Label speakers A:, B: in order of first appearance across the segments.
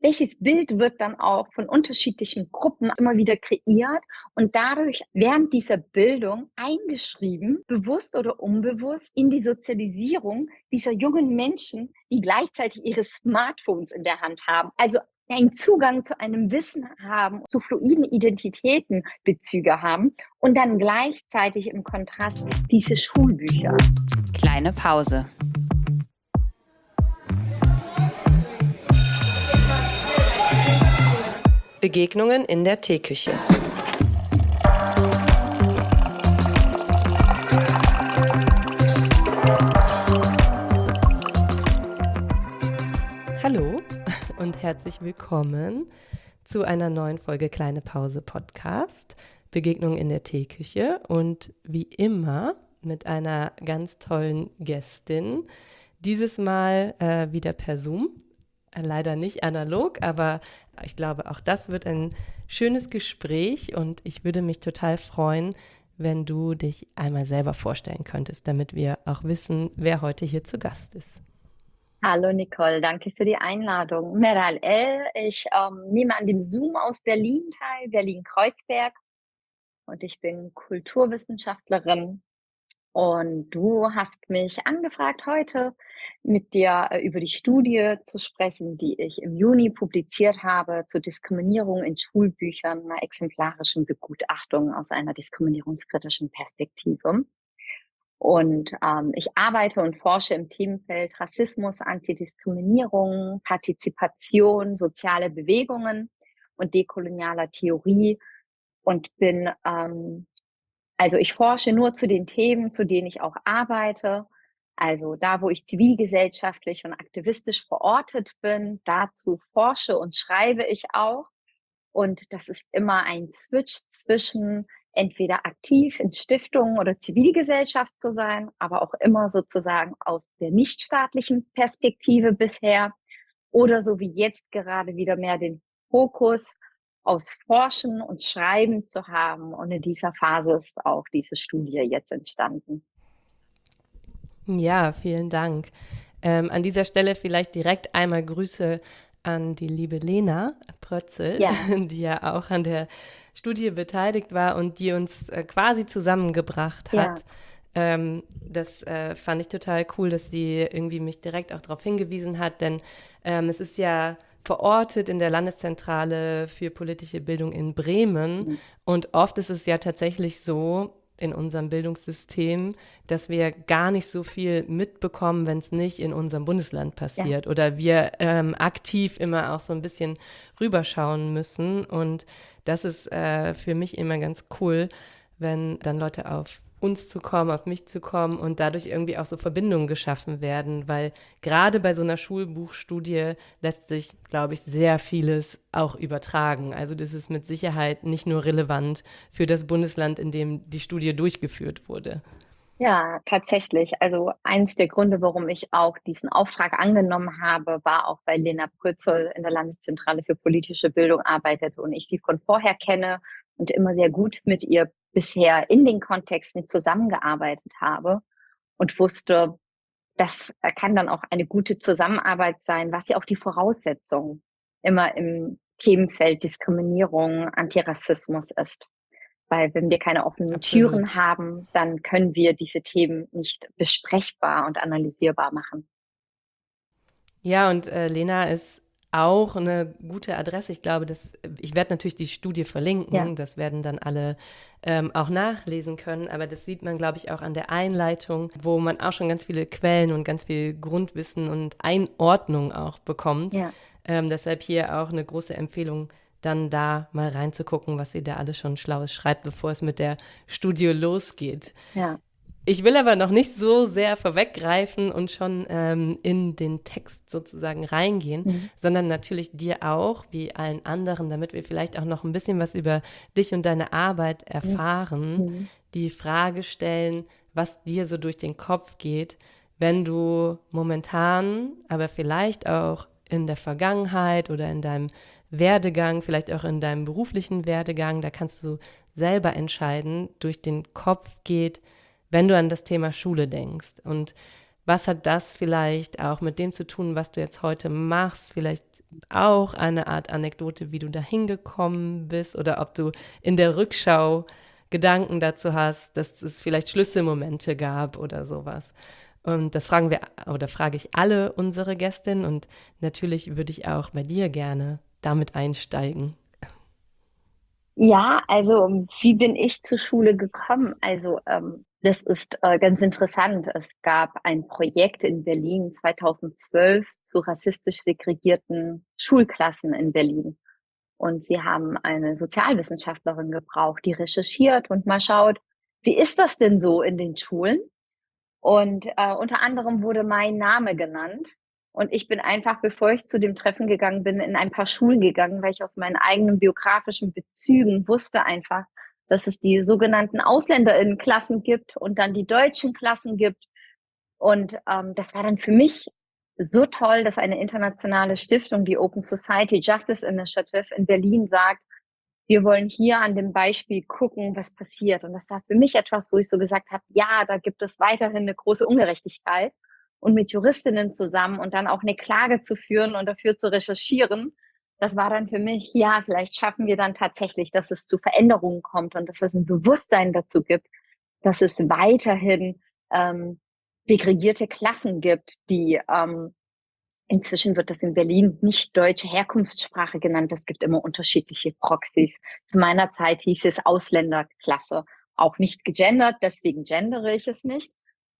A: welches Bild wird dann auch von unterschiedlichen Gruppen immer wieder kreiert und dadurch während dieser Bildung eingeschrieben, bewusst oder unbewusst, in die Sozialisierung dieser jungen Menschen, die gleichzeitig ihre Smartphones in der Hand haben. Also einen Zugang zu einem Wissen haben, zu fluiden Identitäten Bezüge haben und dann gleichzeitig im Kontrast diese Schulbücher.
B: Kleine Pause.
C: Begegnungen in der Teeküche. Hallo und herzlich willkommen zu einer neuen Folge Kleine Pause Podcast, Begegnungen in der Teeküche und wie immer mit einer ganz tollen Gästin, dieses Mal wieder per Zoom. Leider nicht analog, aber ich glaube, auch das wird ein schönes Gespräch und ich würde mich total freuen, wenn du dich einmal selber vorstellen könntest, damit wir auch wissen, wer heute hier zu Gast ist.
A: Hallo Nicole, danke für die Einladung. Meral El, ich nehme an dem Zoom aus Berlin teil, Berlin-Kreuzberg, und ich bin Kulturwissenschaftlerin. Und du hast mich angefragt, heute mit dir über die Studie zu sprechen, die ich im Juni publiziert habe zur Diskriminierung in Schulbüchern, einer exemplarischen Begutachtung aus einer diskriminierungskritischen Perspektive. Und ich arbeite und forsche im Themenfeld Rassismus, Antidiskriminierung, Partizipation, soziale Bewegungen und dekolonialer Theorie und bin also ich forsche nur zu den Themen, zu denen ich auch arbeite. Also da, wo ich zivilgesellschaftlich und aktivistisch verortet bin, dazu forsche und schreibe ich auch. Und das ist immer ein Switch zwischen entweder aktiv in Stiftungen oder Zivilgesellschaft zu sein, aber auch immer sozusagen aus der nichtstaatlichen Perspektive bisher oder so wie jetzt gerade wieder mehr den Fokus aus Forschen und Schreiben zu haben. Und in dieser Phase ist auch diese Studie jetzt entstanden.
C: Ja, vielen Dank. An dieser Stelle vielleicht direkt einmal Grüße an die liebe Lena Prötzel,
A: Ja.
C: die ja auch an der Studie beteiligt war und die uns quasi zusammengebracht hat. Das fand ich total cool, dass sie irgendwie mich direkt auch darauf hingewiesen hat, denn es ist ja verortet in der Landeszentrale für politische Bildung in Bremen und oft ist es ja tatsächlich so in unserem Bildungssystem, dass wir gar nicht so viel mitbekommen, wenn es nicht in unserem Bundesland passiert oder wir aktiv immer auch so ein bisschen rüberschauen müssen und das ist für mich immer ganz cool, wenn dann Leute auf uns zu kommen, auf mich zu kommen und dadurch irgendwie auch so Verbindungen geschaffen werden, weil gerade bei so einer Schulbuchstudie lässt sich, glaube ich, sehr vieles auch übertragen. Also das ist mit Sicherheit nicht nur relevant für das Bundesland, in dem die Studie durchgeführt wurde.
A: Ja, tatsächlich. Also eins der Gründe, warum ich auch diesen Auftrag angenommen habe, war auch, weil Lena Prötzel in der Landeszentrale für politische Bildung arbeitet und ich sie von vorher kenne und immer sehr gut mit ihr bisher in den Kontexten zusammengearbeitet habe und wusste, das kann dann auch eine gute Zusammenarbeit sein, was ja auch die Voraussetzung immer im Themenfeld Diskriminierung, Antirassismus ist. Weil wenn wir keine offenen
C: Absolut.
A: Türen haben, dann können wir diese Themen nicht besprechbar und analysierbar machen.
C: Ja, und Lena ist auch eine gute Adresse. Ich glaube, ich werde natürlich die Studie verlinken.
A: Ja.
C: Das werden dann alle auch nachlesen können. Aber das sieht man, glaube ich, auch an der Einleitung, wo man auch schon ganz viele Quellen und ganz viel Grundwissen und Einordnung auch bekommt.
A: Ja.
C: Deshalb hier auch eine große Empfehlung, dann da mal reinzugucken, was sie da alles schon Schlaues schreibt, bevor es mit der Studie losgeht.
A: Ja.
C: Ich will aber noch nicht so sehr vorweggreifen und schon in den Text sozusagen reingehen, sondern natürlich dir auch, wie allen anderen, damit wir vielleicht auch noch ein bisschen was über dich und deine Arbeit erfahren, die Frage stellen, was dir so durch den Kopf geht, wenn du momentan, aber vielleicht auch in der Vergangenheit oder in deinem Werdegang, vielleicht auch in deinem beruflichen Werdegang, da kannst du selber entscheiden, durch den Kopf geht, wenn du an das Thema Schule denkst. Und was hat das vielleicht auch mit dem zu tun, was du jetzt heute machst? Vielleicht auch eine Art Anekdote, wie du da hingekommen bist oder ob du in der Rückschau Gedanken dazu hast, dass es vielleicht Schlüsselmomente gab oder sowas. Und das fragen wir oder frage ich alle unsere Gästinnen und natürlich würde ich auch bei dir gerne damit einsteigen.
A: Ja, also wie bin ich zur Schule gekommen? Also das ist ganz interessant. Es gab ein Projekt in Berlin 2012 zu rassistisch segregierten Schulklassen in Berlin. Und sie haben eine Sozialwissenschaftlerin gebraucht, die recherchiert und mal schaut, wie ist das denn so in den Schulen? Und unter anderem wurde mein Name genannt. Und ich bin einfach, bevor ich zu dem Treffen gegangen bin, in ein paar Schulen gegangen, weil ich aus meinen eigenen biografischen Bezügen wusste einfach, dass es die sogenannten AusländerInnen-Klassen gibt und dann die deutschen Klassen gibt. Und das war dann für mich so toll, dass eine internationale Stiftung, die Open Society Justice Initiative in Berlin sagt, wir wollen hier an dem Beispiel gucken, was passiert. Und das war für mich etwas, wo ich so gesagt habe, ja, da gibt es weiterhin eine große Ungerechtigkeit. Und mit Juristinnen zusammen und dann auch eine Klage zu führen und dafür zu recherchieren, das war dann für mich, ja, vielleicht schaffen wir dann tatsächlich, dass es zu Veränderungen kommt und dass es ein Bewusstsein dazu gibt, dass es weiterhin segregierte Klassen gibt, die inzwischen wird das in Berlin nicht deutsche Herkunftssprache genannt. Es gibt immer unterschiedliche Proxys. Zu meiner Zeit hieß es Ausländerklasse, auch nicht gegendert, deswegen gendere ich es nicht.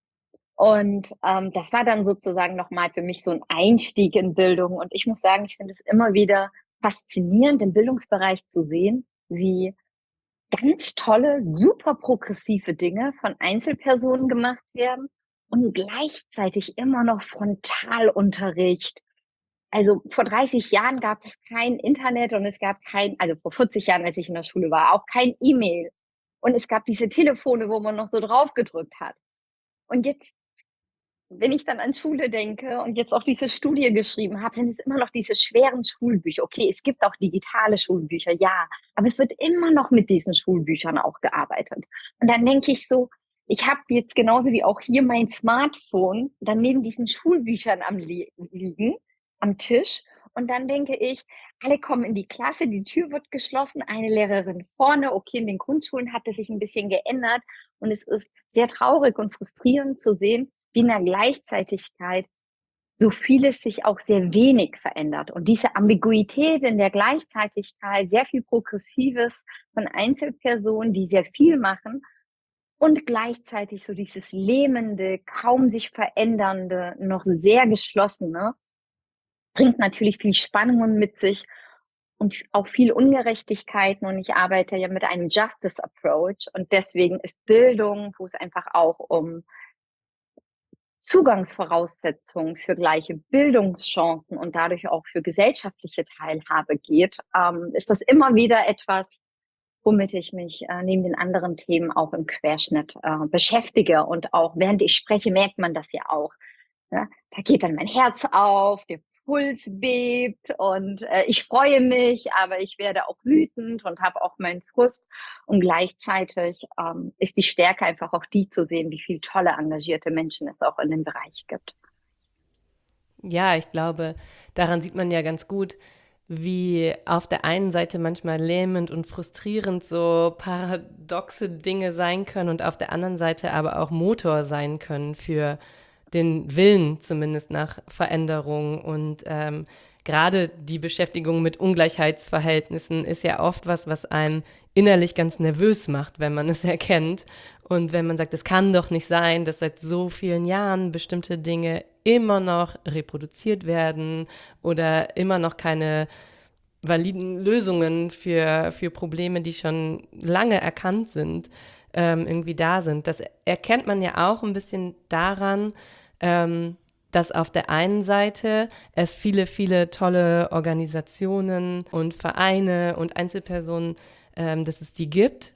A: Und das war dann sozusagen nochmal für mich so ein Einstieg in Bildung. Und ich muss sagen, ich finde es immer wieder faszinierend, im Bildungsbereich zu sehen, wie ganz tolle, super progressive Dinge von Einzelpersonen gemacht werden und gleichzeitig immer noch Frontalunterricht. Also vor 30 Jahren gab es kein Internet und es gab kein, also vor 40 Jahren, als ich in der Schule war, auch kein E-Mail. Und es gab diese Telefone, wo man noch so drauf gedrückt hat. Und jetzt, wenn ich dann an Schule denke und jetzt auch diese Studie geschrieben habe, sind es immer noch diese schweren Schulbücher. Okay, es gibt auch digitale Schulbücher, ja, aber es wird immer noch mit diesen Schulbüchern auch gearbeitet. Und dann denke ich so, ich habe jetzt genauso wie auch hier mein Smartphone dann neben diesen Schulbüchern liegen, am Tisch. Und dann denke ich, alle kommen in die Klasse, die Tür wird geschlossen, eine Lehrerin vorne. Okay, in den Grundschulen hat es sich ein bisschen geändert. Und es ist sehr traurig und frustrierend zu sehen, wie in der Gleichzeitigkeit so vieles sich auch sehr wenig verändert. Und diese Ambiguität in der Gleichzeitigkeit, sehr viel Progressives von Einzelpersonen, die sehr viel machen und gleichzeitig so dieses lähmende, kaum sich verändernde, noch sehr geschlossene, bringt natürlich viel Spannungen mit sich und auch viel Ungerechtigkeiten. Und ich arbeite ja mit einem Justice Approach. Und deswegen ist Bildung, wo es einfach auch um Zugangsvoraussetzungen für gleiche Bildungschancen und dadurch auch für gesellschaftliche Teilhabe geht, ist das immer wieder etwas, womit ich mich neben den anderen Themen auch im Querschnitt beschäftige. Und auch während ich spreche, merkt man das ja auch. Ne? Da geht dann mein Herz auf, der Puls bebt und ich freue mich, aber ich werde auch wütend und habe auch meinen Frust. Und gleichzeitig ist die Stärke einfach auch die zu sehen, wie viele tolle, engagierte Menschen es auch in dem Bereich gibt.
C: Ja, ich glaube, daran sieht man ja ganz gut, wie auf der einen Seite manchmal lähmend und frustrierend so paradoxe Dinge sein können und auf der anderen Seite aber auch Motor sein können für den Willen zumindest nach Veränderung. Und gerade die Beschäftigung mit Ungleichheitsverhältnissen ist ja oft was, was einen innerlich ganz nervös macht, wenn man es erkennt. Und wenn man sagt, es kann doch nicht sein, dass seit so vielen Jahren bestimmte Dinge immer noch reproduziert werden oder immer noch keine validen Lösungen für Probleme, die schon lange erkannt sind, irgendwie da sind. Das erkennt man ja auch ein bisschen daran, dass auf der einen Seite es viele, viele tolle Organisationen und Vereine und Einzelpersonen, dass es die gibt,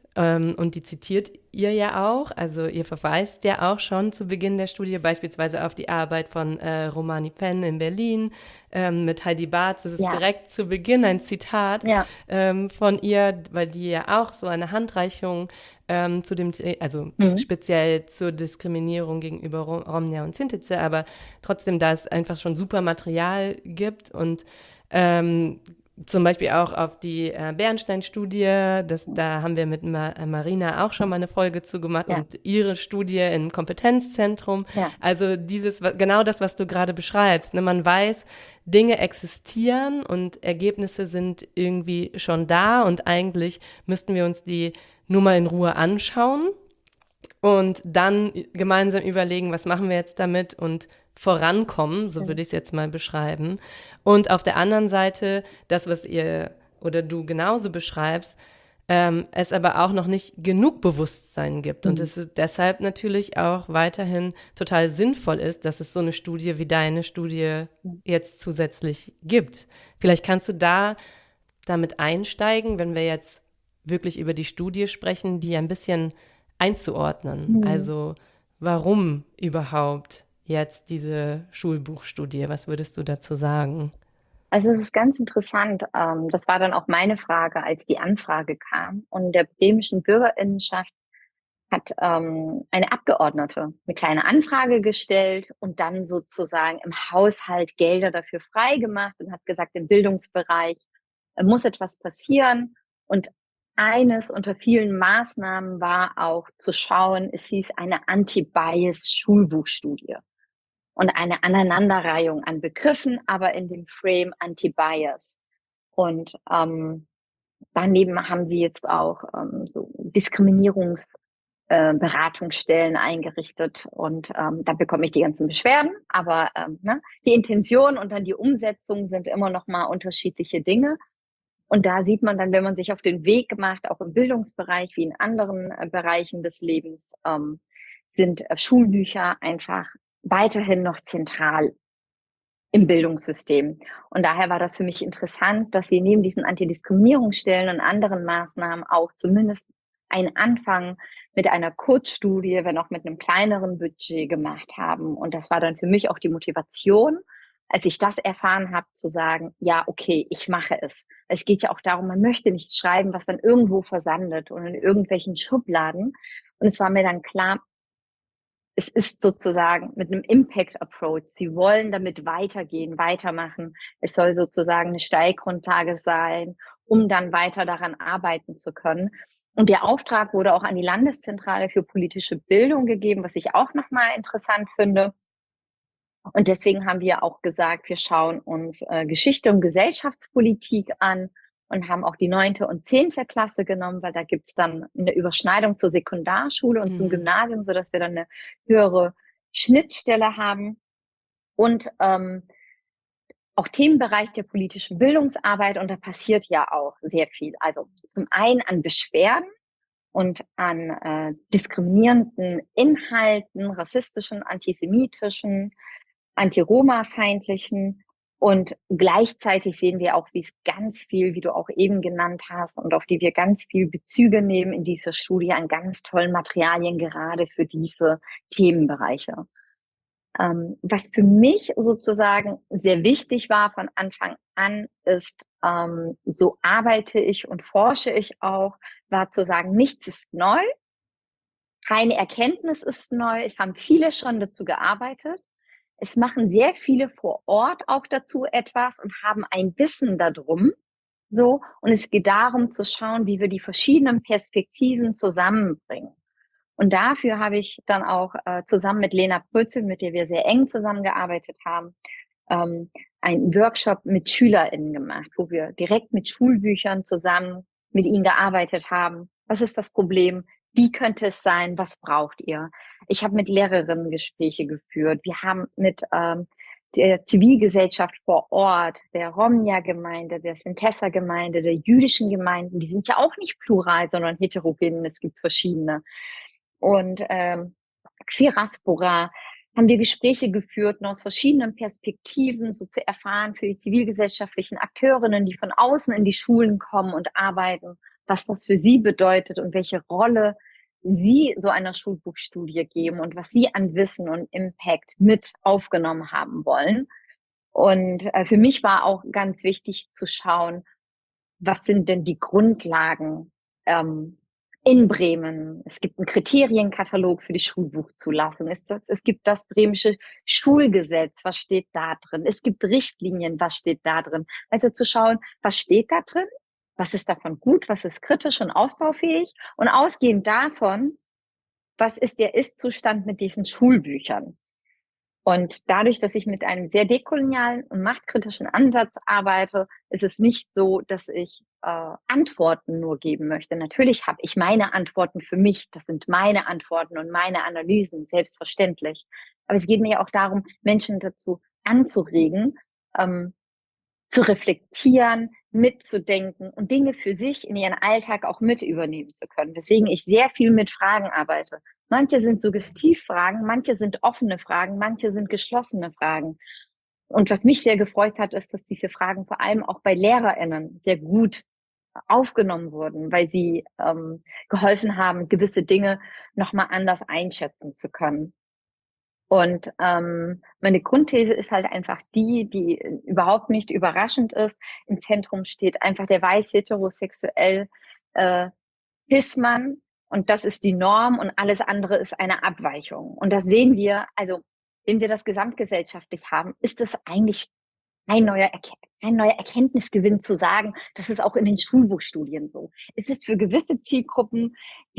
C: Und die zitiert ihr ja auch, also ihr verweist ja auch schon zu Beginn der Studie beispielsweise auf die Arbeit von Romani Penn in Berlin mit Heidi Bartz. Das ist
A: Ja,
C: direkt zu Beginn ein Zitat
A: ja.
C: von ihr, weil die ja auch so eine Handreichung zu dem, also
A: Mhm.
C: speziell zur Diskriminierung gegenüber Romnia und Sintize, aber trotzdem, da es einfach schon super Material gibt und zum Beispiel auch auf die Bernstein-Studie, da haben wir mit Marina auch schon mal eine Folge zu gemacht
A: Ja,
C: und ihre Studie im Kompetenzzentrum.
A: ja.
C: Also genau das, was du gerade beschreibst. Ne? Man weiß, Dinge existieren und Ergebnisse sind irgendwie schon da und eigentlich müssten wir uns die nur mal in Ruhe anschauen und dann gemeinsam überlegen, was machen wir jetzt damit und vorankommen, so würde
A: Mhm.
C: ich es jetzt mal beschreiben. Und auf der anderen Seite, das, was ihr oder du genauso beschreibst, es aber auch noch nicht genug Bewusstsein gibt und
A: Mhm.
C: es deshalb natürlich auch weiterhin total sinnvoll ist, dass es so eine Studie wie deine Studie
A: Mhm.
C: jetzt zusätzlich gibt. Vielleicht kannst du damit einsteigen, wenn wir jetzt wirklich über die Studie sprechen, die ein bisschen einzuordnen.
A: Mhm.
C: Also warum überhaupt jetzt diese Schulbuchstudie? Was würdest du dazu sagen?
A: Also es ist ganz interessant. Das war dann auch meine Frage, als die Anfrage kam. Und der bremischen Bürgerinnenschaft hat eine Abgeordnete eine kleine Anfrage gestellt und dann sozusagen im Haushalt Gelder dafür freigemacht und hat gesagt, im Bildungsbereich muss etwas passieren. Und eines unter vielen Maßnahmen war auch zu schauen, es hieß eine Anti-Bias-Schulbuchstudie und eine Aneinanderreihung an Begriffen, aber in dem Frame Anti-Bias. Und daneben haben sie jetzt auch so Diskriminierungsberatungsstellen eingerichtet und da bekomme ich die ganzen Beschwerden, aber ne, die Intention und dann die Umsetzung sind immer noch mal unterschiedliche Dinge. Und da sieht man dann, wenn man sich auf den Weg macht, auch im Bildungsbereich wie in anderen Bereichen des Lebens, sind Schulbücher einfach weiterhin noch zentral im Bildungssystem. Und daher war das für mich interessant, dass sie neben diesen Antidiskriminierungsstellen und anderen Maßnahmen auch zumindest einen Anfang mit einer Kurzstudie, wenn auch mit einem kleineren Budget gemacht haben. Und das war dann für mich auch die Motivation, als ich das erfahren habe, zu sagen, ja, okay, ich mache es. Es geht ja auch darum, man möchte nichts schreiben, was dann irgendwo versandet und in irgendwelchen Schubladen. Und es war mir dann klar, es ist sozusagen mit einem Impact Approach. Sie wollen damit weitergehen, weitermachen. Es soll sozusagen eine Steilgrundlage sein, um dann weiter daran arbeiten zu können. Und der Auftrag wurde auch an die Landeszentrale für politische Bildung gegeben, was ich auch nochmal interessant finde. Und deswegen haben wir auch gesagt, wir schauen uns Geschichte und Gesellschaftspolitik an und haben auch die 9. und 10. Klasse genommen, weil da gibt's dann eine Überschneidung zur Sekundarschule und zum
C: Mhm.
A: Gymnasium, sodass wir dann eine höhere Schnittstelle haben. Und auch Themenbereich der politischen Bildungsarbeit. Und da passiert ja auch sehr viel. Also zum einen an Beschwerden und an diskriminierenden Inhalten, rassistischen, antisemitischen, anti-Roma-feindlichen. Und gleichzeitig sehen wir auch, wie es ganz viel, wie du auch eben genannt hast, und auf die wir ganz viel Bezüge nehmen in dieser Studie an ganz tollen Materialien, gerade für diese Themenbereiche. Was für mich sozusagen sehr wichtig war von Anfang an, ist, so arbeite ich und forsche ich auch, war zu sagen, nichts ist neu, keine Erkenntnis ist neu, es haben viele schon dazu gearbeitet. Es machen sehr viele vor Ort auch dazu etwas und haben ein Wissen darum. So, und es geht darum zu schauen, wie wir die verschiedenen Perspektiven zusammenbringen. Und dafür habe ich dann auch zusammen mit Lena Prötzel, mit der wir sehr eng zusammengearbeitet haben, ähm, einen Workshop mit SchülerInnen gemacht, wo wir direkt mit Schulbüchern zusammen mit ihnen gearbeitet haben. Was ist das Problem? Wie könnte es sein? Was braucht ihr? Ich habe mit Lehrerinnen Gespräche geführt. Wir haben mit der Zivilgesellschaft vor Ort, der Romja-Gemeinde, der Sintessa-Gemeinde, der jüdischen Gemeinden, die sind ja auch nicht plural, sondern heterogen. Es gibt verschiedene. Und Quiraspora haben wir Gespräche geführt und aus verschiedenen Perspektiven so zu erfahren für die zivilgesellschaftlichen Akteurinnen, die von außen in die Schulen kommen und arbeiten. was das für sie bedeutet und welche Rolle sie so einer Schulbuchstudie geben und was sie an Wissen und Impact mit aufgenommen haben wollen. Und für mich war auch ganz wichtig zu schauen, was sind denn die Grundlagen in Bremen? Es gibt einen Kriterienkatalog für die Schulbuchzulassung. Es gibt das bremische Schulgesetz, was steht da drin? Es gibt Richtlinien, was steht da drin? Also zu schauen, was steht da drin? Was ist davon gut? Was ist kritisch und ausbaufähig? Und ausgehend davon, was ist der Ist-Zustand mit diesen Schulbüchern? Und dadurch, dass ich mit einem sehr dekolonialen und machtkritischen Ansatz arbeite, ist es nicht so, dass ich Antworten nur geben möchte. Natürlich habe ich meine Antworten für mich. Das sind meine Antworten und meine Analysen, selbstverständlich. Aber es geht mir ja auch darum, Menschen dazu anzuregen, zu reflektieren, mitzudenken und Dinge für sich in ihren Alltag auch mit übernehmen zu können. Weswegen ich sehr viel mit Fragen arbeite. Manche sind Suggestivfragen, manche sind offene Fragen, manche sind geschlossene Fragen. Und was mich sehr gefreut hat, ist, dass diese Fragen vor allem auch bei LehrerInnen sehr gut aufgenommen wurden, weil sie geholfen haben, gewisse Dinge nochmal anders einschätzen zu können. Und meine Grundthese ist halt einfach die überhaupt nicht überraschend ist. Im Zentrum steht einfach der weiß-heterosexuell Cis-Mann und das ist die Norm und alles andere ist eine Abweichung. Und das sehen wir, also wenn wir das gesamtgesellschaftlich haben, ist es eigentlich ein neuer Erkenntnisgewinn zu sagen, das ist auch in den Schulbuchstudien so. Es ist für gewisse Zielgruppen,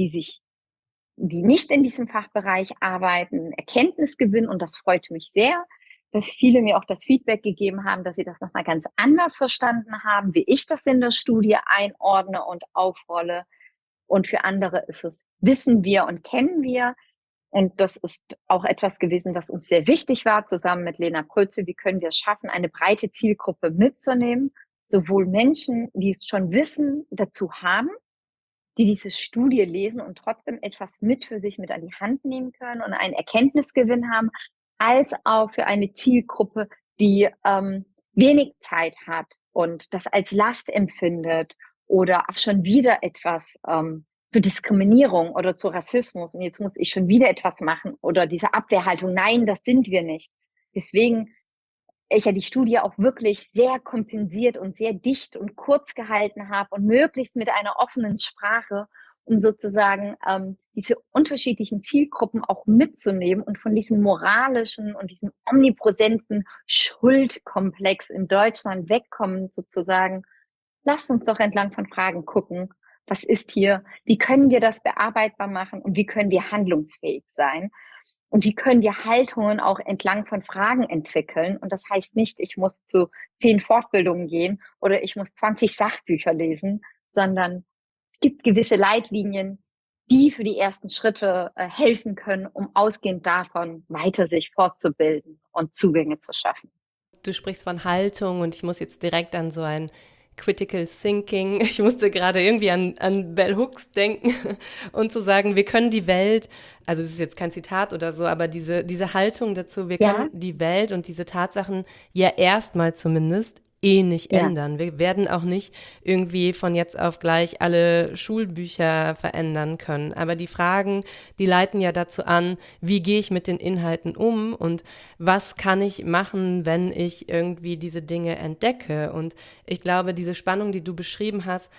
A: die nicht in diesem Fachbereich arbeiten, Erkenntnisgewinn und das freut mich sehr, dass viele mir auch das Feedback gegeben haben, dass sie das nochmal ganz anders verstanden haben, wie ich das in der Studie einordne und aufrolle. Und für andere ist es, wissen wir und kennen wir. Und das ist auch etwas gewesen, was uns sehr wichtig war, zusammen mit Lena Prötze. Wie können wir es schaffen, eine breite Zielgruppe mitzunehmen? Sowohl Menschen, die es schon wissen, dazu haben, die diese Studie lesen und trotzdem etwas mit für sich mit an die Hand nehmen können und einen Erkenntnisgewinn haben, als auch für eine Zielgruppe, die wenig Zeit hat und das als Last empfindet oder auch schon wieder etwas zur Diskriminierung oder zu Rassismus und jetzt muss ich schon wieder etwas machen oder diese Abwehrhaltung, nein, das sind wir nicht. Deswegen ich ja die Studie auch wirklich sehr kompensiert und sehr dicht und kurz gehalten habe und möglichst mit einer offenen Sprache, um sozusagen diese unterschiedlichen Zielgruppen auch mitzunehmen und von diesem moralischen und diesem omnipräsenten Schuldkomplex in Deutschland wegkommen, sozusagen. Lasst uns doch entlang von Fragen gucken. Was ist hier? Wie können wir das bearbeitbar machen und wie können wir handlungsfähig sein? Und wie können wir Haltungen auch entlang von Fragen entwickeln? Und das heißt nicht, ich muss zu 10 Fortbildungen gehen oder ich muss 20 Sachbücher lesen, sondern es gibt gewisse Leitlinien, die für die ersten Schritte helfen können, um ausgehend davon weiter sich fortzubilden und Zugänge zu schaffen.
C: Du sprichst von Haltung und ich muss jetzt direkt an so ein Critical Thinking. Ich musste gerade irgendwie an Bell Hooks denken und zu sagen, wir können die Welt, also das ist jetzt kein Zitat oder so, aber diese Haltung dazu, wir können die Welt und diese Tatsachen ja erstmal zumindest nicht ändern. Wir werden auch nicht irgendwie von jetzt auf gleich alle Schulbücher verändern können. Aber die Fragen, die leiten ja dazu an, wie gehe ich mit den Inhalten um und was kann ich machen, wenn ich irgendwie diese Dinge entdecke. Und ich glaube, diese Spannung, die du beschrieben hast,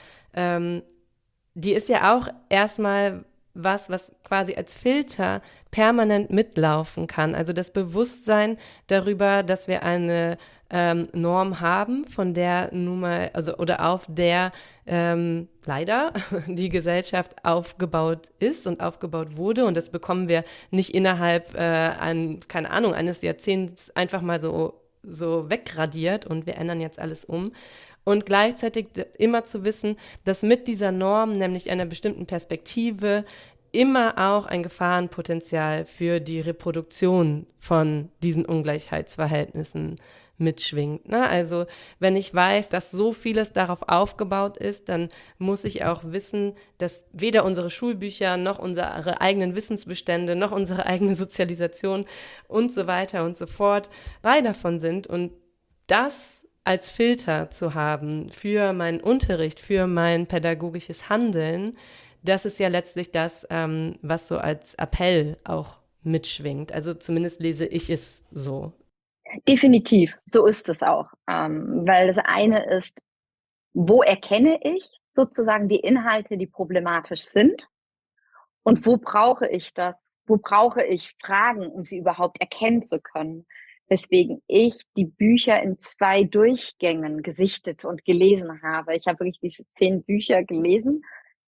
C: die ist ja auch erstmal was quasi als Filter permanent mitlaufen kann. Also das Bewusstsein darüber, dass wir eine Norm haben, von der nun mal, also oder auf der leider die Gesellschaft aufgebaut ist und aufgebaut wurde. Und das bekommen wir nicht innerhalb keine Ahnung, eines Jahrzehnts einfach mal so wegradiert und wir ändern jetzt alles um. Und gleichzeitig immer zu wissen, dass mit dieser Norm, nämlich einer bestimmten Perspektive, immer auch ein Gefahrenpotenzial für die Reproduktion von diesen Ungleichheitsverhältnissen mitschwingt. Ne? Also wenn ich weiß, dass so vieles darauf aufgebaut ist, dann muss ich auch wissen, dass weder unsere Schulbücher noch unsere eigenen Wissensbestände noch unsere eigene Sozialisation und so weiter und so fort frei davon sind. Und das als Filter zu haben für meinen Unterricht, für mein pädagogisches Handeln, das ist ja letztlich das, was so als Appell auch mitschwingt. Also zumindest lese ich es so.
A: Definitiv, so ist es auch. Weil das eine ist, wo erkenne ich sozusagen die Inhalte, die problematisch sind? Und wo brauche ich das? Wo brauche ich Fragen, um sie überhaupt erkennen zu können? Weswegen ich die Bücher in 2 Durchgängen gesichtet und gelesen habe. Ich habe wirklich diese 10 Bücher gelesen.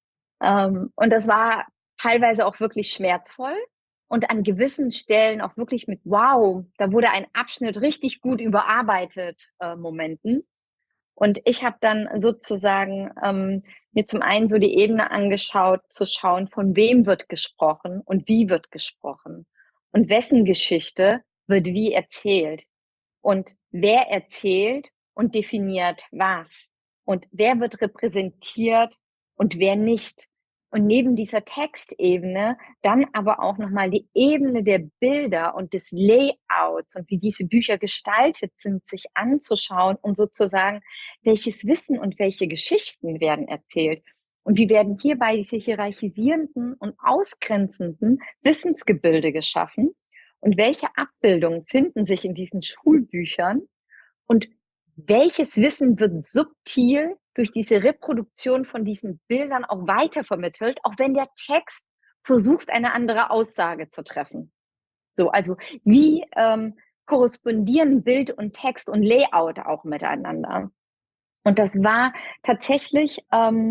A: Und das war teilweise auch wirklich schmerzvoll und an gewissen Stellen auch wirklich mit wow, da wurde ein Abschnitt richtig gut überarbeitet, Momenten. Und ich habe dann sozusagen mir zum einen so die Ebene angeschaut, zu schauen, von wem wird gesprochen und wie wird gesprochen und wessen Geschichte wird wie erzählt und wer erzählt und definiert was und wer wird repräsentiert und wer nicht. Und neben dieser Textebene dann aber auch nochmal die Ebene der Bilder und des Layouts und wie diese Bücher gestaltet sind, sich anzuschauen und sozusagen, welches Wissen und welche Geschichten werden erzählt. Und wie werden hierbei diese hierarchisierenden und ausgrenzenden Wissensgebilde geschaffen? Und welche Abbildungen finden sich in diesen Schulbüchern? Und welches Wissen wird subtil durch diese Reproduktion von diesen Bildern auch weitervermittelt, auch wenn der Text versucht, eine andere Aussage zu treffen? So, also wie korrespondieren Bild und Text und Layout auch miteinander? Und das war tatsächlich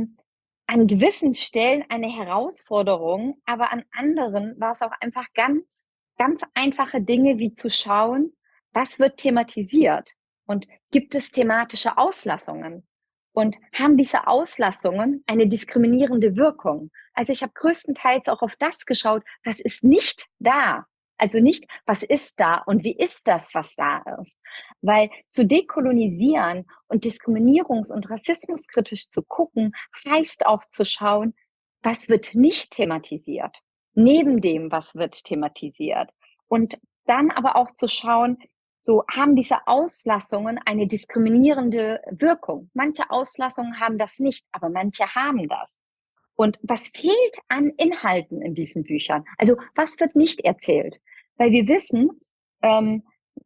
A: an gewissen Stellen eine Herausforderung, aber an anderen war es auch einfach ganz einfache Dinge wie zu schauen, was wird thematisiert und gibt es thematische Auslassungen und haben diese Auslassungen eine diskriminierende Wirkung? Also ich habe größtenteils auch auf das geschaut, was ist nicht da. Also nicht, was ist da und wie ist das, was da ist. Weil zu dekolonisieren und diskriminierungs- und rassismuskritisch zu gucken, heißt auch zu schauen, was wird nicht thematisiert, neben dem, was wird thematisiert. Und dann aber auch zu schauen, so haben diese Auslassungen eine diskriminierende Wirkung. Manche Auslassungen haben das nicht, aber manche haben das. Und was fehlt an Inhalten in diesen Büchern? Also was wird nicht erzählt? Weil wir wissen, ähm,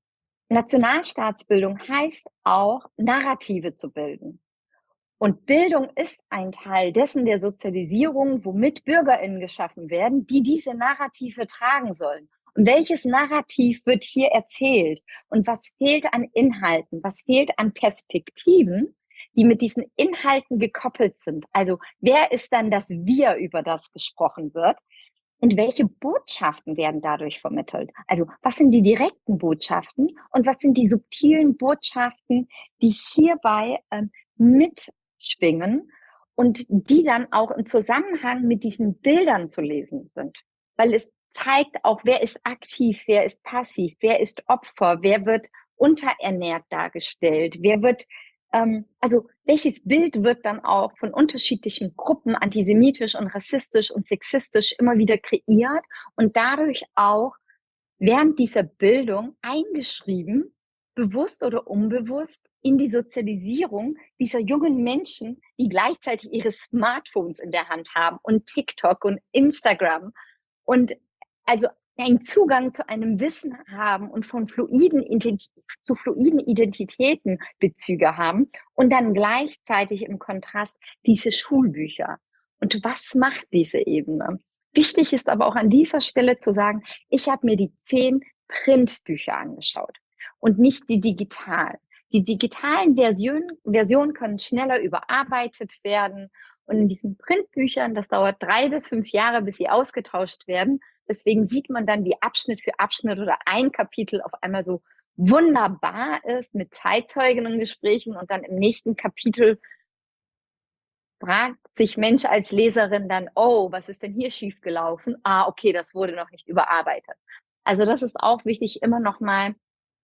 A: Nationalstaatsbildung heißt auch, Narrative zu bilden. Und Bildung ist ein Teil dessen der Sozialisierung, womit BürgerInnen geschaffen werden, die diese Narrative tragen sollen. Und welches Narrativ wird hier erzählt? Und was fehlt an Inhalten? Was fehlt an Perspektiven, die mit diesen Inhalten gekoppelt sind? Also wer ist dann das Wir, über das gesprochen wird? Und welche Botschaften werden dadurch vermittelt? Also was sind die direkten Botschaften und was sind die subtilen Botschaften, die hierbei mitschwingen und die dann auch im Zusammenhang mit diesen Bildern zu lesen sind? Weil es zeigt auch, wer ist aktiv, wer ist passiv, wer ist Opfer, wer wird unterernährt dargestellt, wer wird also welches Bild wird dann auch von unterschiedlichen Gruppen antisemitisch und rassistisch und sexistisch immer wieder kreiert und dadurch auch während dieser Bildung eingeschrieben, bewusst oder unbewusst, in die Sozialisierung dieser jungen Menschen, die gleichzeitig ihre Smartphones in der Hand haben und TikTok und Instagram und also einen Zugang zu einem Wissen haben und zu fluiden Identitäten Bezüge haben und dann gleichzeitig im Kontrast diese Schulbücher. Und was macht diese Ebene? Wichtig ist aber auch an dieser Stelle zu sagen, ich habe mir die 10 Printbücher angeschaut und nicht die digitalen. Die digitalen Versionen können schneller überarbeitet werden. Und in diesen Printbüchern, das dauert 3 bis 5 Jahre, bis sie ausgetauscht werden. Deswegen sieht man dann, wie Abschnitt für Abschnitt oder ein Kapitel auf einmal so wunderbar ist mit Zeitzeuginnengesprächen und dann im nächsten Kapitel fragt sich Mensch als Leserin dann, oh, was ist denn hier schiefgelaufen? Ah, okay, das wurde noch nicht überarbeitet. Also das ist auch wichtig, immer noch mal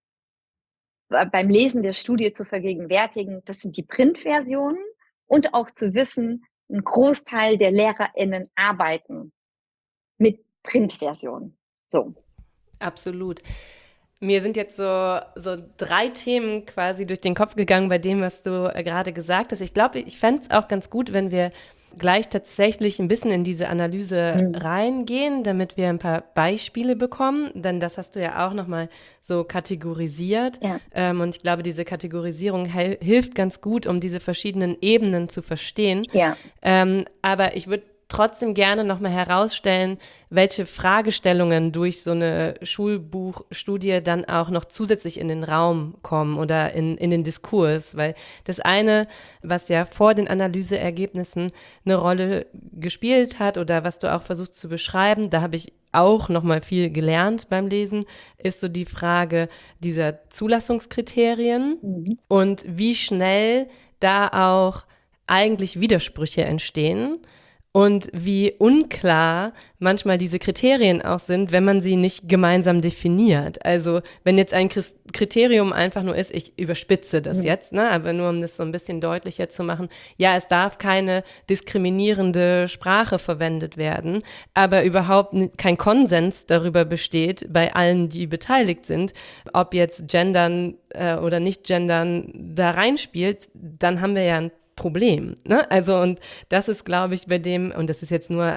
A: beim Lesen der Studie zu vergegenwärtigen, das sind die Printversionen und auch zu wissen, ein Großteil der LehrerInnen arbeiten mit Printversionen. So.
C: Absolut. Mir sind jetzt so 3 Themen quasi durch den Kopf gegangen bei dem, was du gerade gesagt hast. Ich glaube, ich fände es auch ganz gut, wenn wir gleich tatsächlich ein bisschen in diese Analyse
A: Mhm.
C: reingehen, damit wir ein paar Beispiele bekommen. Denn das hast du ja auch nochmal so kategorisiert.
A: Ja,
C: Und ich glaube, diese Kategorisierung hilft ganz gut, um diese verschiedenen Ebenen zu verstehen.
A: ja,
C: Aber ich würde trotzdem gerne nochmal herausstellen, welche Fragestellungen durch so eine Schulbuchstudie dann auch noch zusätzlich in den Raum kommen oder in den Diskurs. Weil das eine, was ja vor den Analyseergebnissen eine Rolle gespielt hat oder was du auch versuchst zu beschreiben, da habe ich auch nochmal viel gelernt beim Lesen, ist so die Frage dieser Zulassungskriterien
A: mhm.
C: und wie schnell da auch eigentlich Widersprüche entstehen und wie unklar manchmal diese Kriterien auch sind, wenn man sie nicht gemeinsam definiert. Also wenn jetzt ein Kriterium einfach nur ist, ich überspitze das
A: Mhm.
C: jetzt, ne, aber nur um das so ein bisschen deutlicher zu machen, ja, es darf keine diskriminierende Sprache verwendet werden, aber überhaupt kein Konsens darüber besteht bei allen, die beteiligt sind, ob jetzt Gendern oder nicht Gendern da reinspielt, dann haben wir ja ein Problem. Ne? Also, und das ist, glaube ich, bei dem, und das ist jetzt nur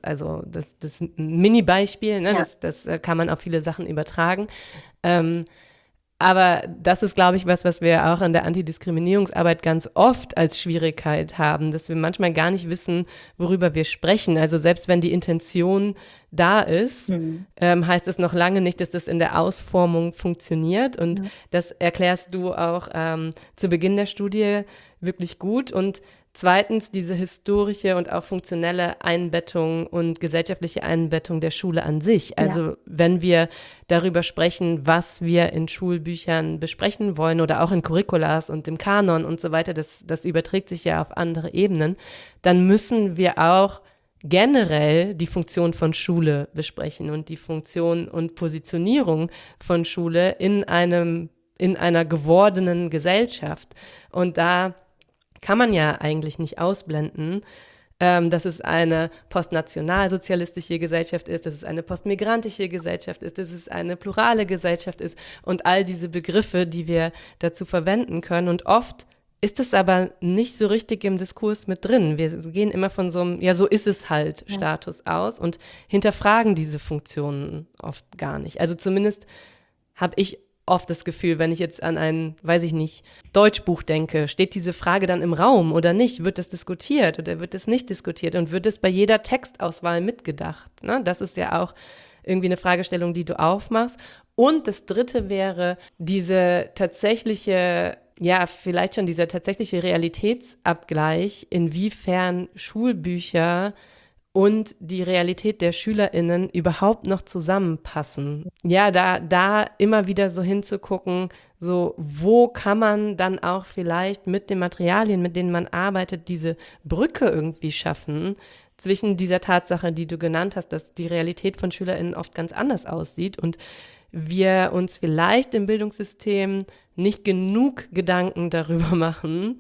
C: das Mini-Beispiel, ne?
A: Ja,
C: Das kann man auf viele Sachen übertragen. Ähm, aber das ist, glaube ich, was wir auch in der Antidiskriminierungsarbeit ganz oft als Schwierigkeit haben, dass wir manchmal gar nicht wissen, worüber wir sprechen. Also selbst wenn die Intention da ist,
A: mhm.
C: heißt es noch lange nicht, dass das in der Ausformung funktioniert. Und
A: Ja,
C: das erklärst du auch zu Beginn der Studie wirklich gut. Und zweitens diese historische und auch funktionelle Einbettung und gesellschaftliche Einbettung der Schule an sich.
A: ja,
C: Also wenn wir darüber sprechen, was wir in Schulbüchern besprechen wollen oder auch in Curriculas und im Kanon und so weiter, das überträgt sich ja auf andere Ebenen, dann müssen wir auch generell die Funktion von Schule besprechen und die Funktion und Positionierung von Schule in einer gewordenen Gesellschaft. Und da kann man ja eigentlich nicht ausblenden, dass es eine postnationalsozialistische Gesellschaft ist, dass es eine postmigrantische Gesellschaft ist, dass es eine plurale Gesellschaft ist und all diese Begriffe, die wir dazu verwenden können. Und oft ist es aber nicht so richtig im Diskurs mit drin. Wir gehen immer von so einem, ja, so ist es halt
A: ja.
C: Status aus und hinterfragen diese Funktionen oft gar nicht. Also zumindest habe ich oft das Gefühl, wenn ich jetzt an ein, weiß ich nicht, Deutschbuch denke, steht diese Frage dann im Raum oder nicht? Wird das diskutiert oder wird es nicht diskutiert? Und wird es bei jeder Textauswahl mitgedacht? Ne? Das ist ja auch irgendwie eine Fragestellung, die du aufmachst. Und das Dritte wäre diese tatsächliche, ja, vielleicht schon dieser tatsächliche Realitätsabgleich, inwiefern Schulbücher und die Realität der SchülerInnen überhaupt noch zusammenpassen. Ja, da immer wieder so hinzugucken, so wo kann man dann auch vielleicht mit den Materialien, mit denen man arbeitet, diese Brücke irgendwie schaffen zwischen dieser Tatsache, die du genannt hast, dass die Realität von SchülerInnen oft ganz anders aussieht und wir uns vielleicht im Bildungssystem nicht genug Gedanken darüber machen,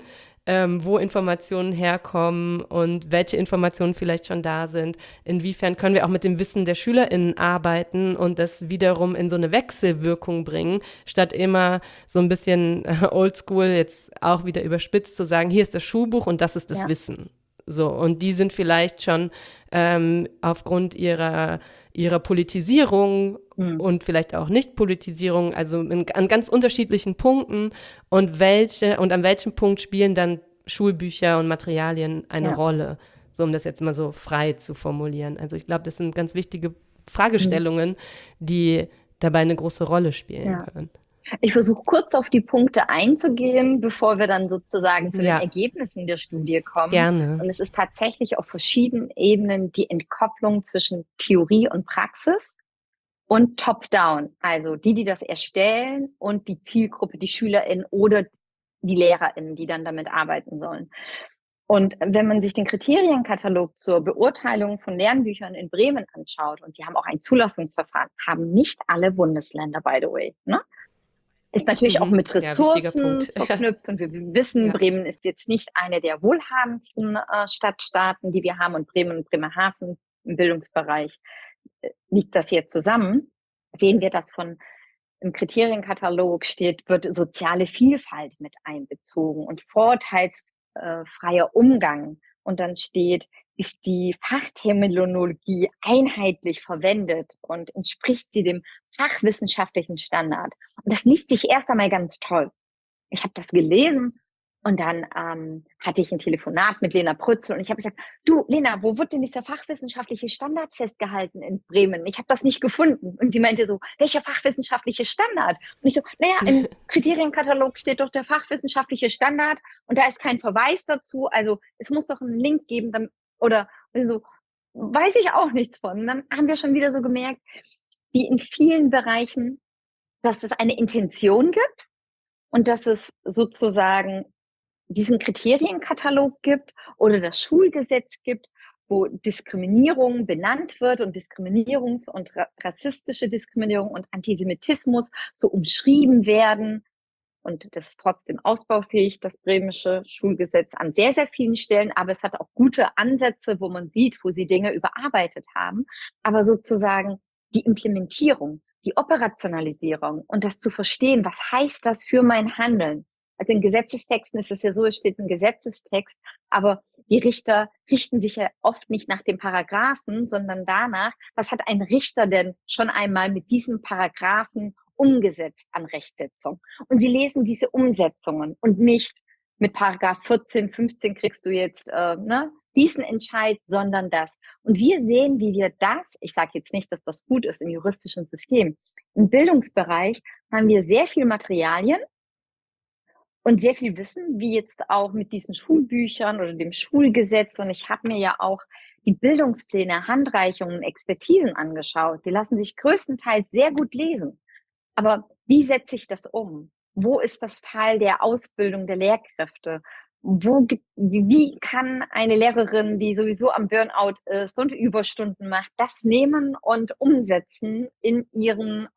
C: wo Informationen herkommen und welche Informationen vielleicht schon da sind. Inwiefern können wir auch mit dem Wissen der SchülerInnen arbeiten und das wiederum in so eine Wechselwirkung bringen, statt immer so ein bisschen oldschool, jetzt auch wieder überspitzt zu sagen, hier ist das Schulbuch und das ist das
A: Ja,
C: Wissen. So, und die sind vielleicht schon aufgrund ihrer Politisierung
A: mhm.
C: und vielleicht auch Nicht-Politisierung, also an ganz unterschiedlichen Punkten und an welchem Punkt spielen dann Schulbücher und Materialien eine
A: Ja,
C: Rolle, so um das jetzt mal so frei zu formulieren. Also ich glaube, das sind ganz wichtige
A: mhm.
C: Fragestellungen, die dabei eine große Rolle spielen
A: Ja.
C: können.
A: Ich versuche kurz auf die Punkte einzugehen, bevor wir dann sozusagen zu den
C: Ja,
A: Ergebnissen der Studie kommen.
C: gerne.
A: Und es ist tatsächlich auf verschiedenen Ebenen die Entkopplung zwischen Theorie und Praxis und Top-Down. Also die das erstellen und die Zielgruppe, die SchülerInnen oder die LehrerInnen, die dann damit arbeiten sollen. Und wenn man sich den Kriterienkatalog zur Beurteilung von Lernbüchern in Bremen anschaut, und sie haben auch ein Zulassungsverfahren, haben nicht alle Bundesländer, by the way, ne? Ist natürlich auch
C: Mhm.
A: mit
C: Ja, wichtiger
A: Ressourcen
C: Punkt.
A: verknüpft und wir wissen,
C: Ja.
A: Bremen ist jetzt nicht eine der wohlhabendsten Stadtstaaten, die wir haben, und Bremen und Bremerhaven im Bildungsbereich liegt das hier zusammen. Sehen wir das von im Kriterienkatalog steht, wird soziale Vielfalt mit einbezogen und vorteilsfreier Umgang. Und dann steht, ist die Fachterminologie einheitlich verwendet und entspricht sie dem fachwissenschaftlichen Standard. Und das liest sich erst einmal ganz toll. Ich habe das gelesen und dann hatte ich ein Telefonat mit Lena Prützel und ich habe gesagt, du Lena, wo wird denn dieser fachwissenschaftliche Standard festgehalten in Bremen? Ich habe das nicht gefunden. Und sie meinte so, welcher fachwissenschaftliche Standard? Und ich so, naja, im Kriterienkatalog steht doch der fachwissenschaftliche Standard und da ist kein Verweis dazu. Also es muss doch einen Link geben oder so, weiß ich auch nichts von. Und dann haben wir schon wieder so gemerkt, wie in vielen Bereichen, dass es eine Intention gibt und dass es sozusagen diesen Kriterienkatalog gibt oder das Schulgesetz gibt, wo Diskriminierung benannt wird und und rassistische Diskriminierung und Antisemitismus so umschrieben werden. Und das ist trotzdem ausbaufähig, das bremische Schulgesetz an sehr, sehr vielen Stellen. Aber es hat auch gute Ansätze, wo man sieht, wo sie Dinge überarbeitet haben. Aber sozusagen die Implementierung, die Operationalisierung und das zu verstehen, was heißt das für mein Handeln? Also in Gesetzestexten ist es ja so, es steht ein Gesetzestext, aber die Richter richten sich ja oft nicht nach dem Paragraphen, sondern danach, was hat ein Richter denn schon einmal mit diesem Paragraphen umgesetzt an Rechtsetzung? Und sie lesen diese Umsetzungen und nicht mit Paragraph 14, 15 kriegst du jetzt diesen Entscheid, sondern das. Und wir sehen, wie wir das, ich sage jetzt nicht, dass das gut ist im juristischen System, im Bildungsbereich haben wir sehr viel Materialien und sehr viel Wissen, wie jetzt auch mit diesen Schulbüchern oder dem Schulgesetz. Und ich habe mir ja auch die Bildungspläne, Handreichungen, Expertisen angeschaut. Die lassen sich größtenteils sehr gut lesen. Aber wie setze ich das um? Wo ist das Teil der Ausbildung der Lehrkräfte? Wie kann eine Lehrerin, die sowieso am Burnout ist und Überstunden macht, das nehmen und umsetzen in ihren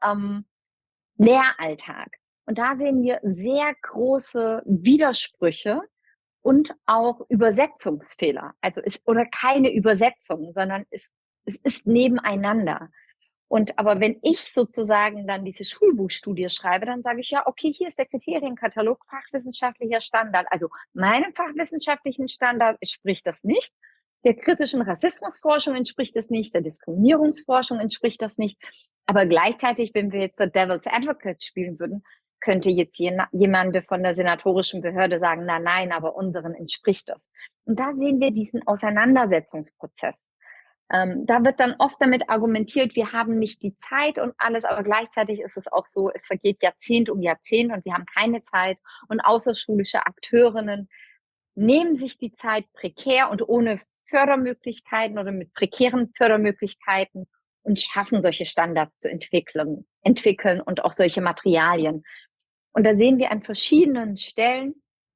A: Lehralltag? Und da sehen wir sehr große Widersprüche und auch Übersetzungsfehler. Also oder keine Übersetzung, sondern es ist nebeneinander. Aber wenn ich sozusagen dann diese Schulbuchstudie schreibe, dann sage ich ja, okay, hier ist der Kriterienkatalog fachwissenschaftlicher Standard. Also meinem fachwissenschaftlichen Standard entspricht das nicht. Der kritischen Rassismusforschung entspricht das nicht, der Diskriminierungsforschung entspricht das nicht. Aber gleichzeitig, wenn wir jetzt The Devil's Advocate spielen würden, könnte jetzt jemand von der senatorischen Behörde sagen, na nein, aber unseren entspricht das. Und da sehen wir diesen Auseinandersetzungsprozess. Da wird dann oft damit argumentiert, wir haben nicht die Zeit und alles, aber gleichzeitig ist es auch so, es vergeht Jahrzehnt um Jahrzehnt und wir haben keine Zeit und außerschulische Akteurinnen nehmen sich die Zeit prekär und ohne Fördermöglichkeiten oder mit prekären Fördermöglichkeiten und schaffen solche Standards zu entwickeln und auch solche Materialien. Und da sehen wir an verschiedenen Stellen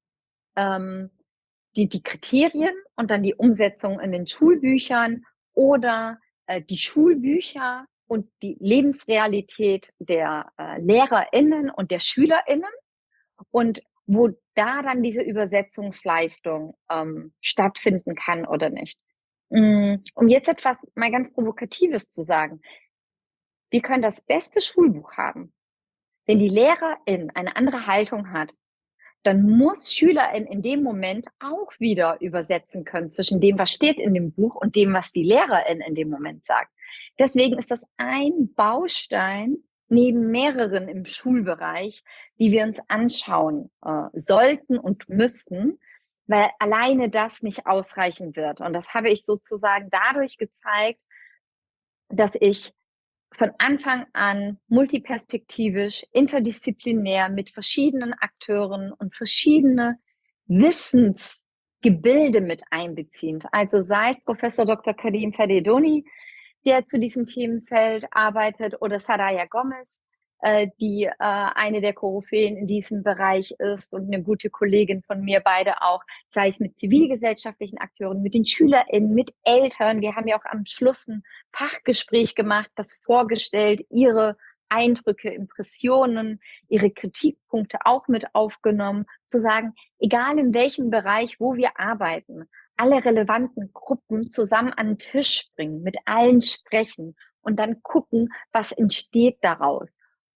A: die Kriterien und dann die Umsetzung in den Schulbüchern oder die Schulbücher und die Lebensrealität der LehrerInnen und der SchülerInnen und wo da dann diese Übersetzungsleistung stattfinden kann oder nicht. Um jetzt etwas mal ganz Provokatives zu sagen. Wir können das beste Schulbuch haben. Wenn die Lehrerin eine andere Haltung hat, dann muss Schülerin in dem Moment auch wieder übersetzen können zwischen dem, was steht in dem Buch und dem, was die Lehrerin in dem Moment sagt. Deswegen ist das ein Baustein neben mehreren im Schulbereich, die wir uns anschauen sollten und müssten, weil alleine das nicht ausreichen wird. Und das habe ich sozusagen dadurch gezeigt, dass ich von Anfang an multiperspektivisch, interdisziplinär mit verschiedenen Akteuren und verschiedene Wissensgebilde mit einbeziehend. Also sei es Professor Dr. Karim Fadedoni, der zu diesem Themenfeld arbeitet, oder Saraya Gomez, die eine der Koryphäen in diesem Bereich ist und eine gute Kollegin von mir, beide auch, sei es mit zivilgesellschaftlichen Akteuren, mit den SchülerInnen, mit Eltern. Wir haben ja auch am Schluss ein Fachgespräch gemacht, das vorgestellt, ihre Eindrücke, Impressionen, ihre Kritikpunkte auch mit aufgenommen, zu sagen, egal in welchem Bereich, wo wir arbeiten, alle relevanten Gruppen zusammen an den Tisch bringen, mit allen sprechen und dann gucken, was entsteht daraus.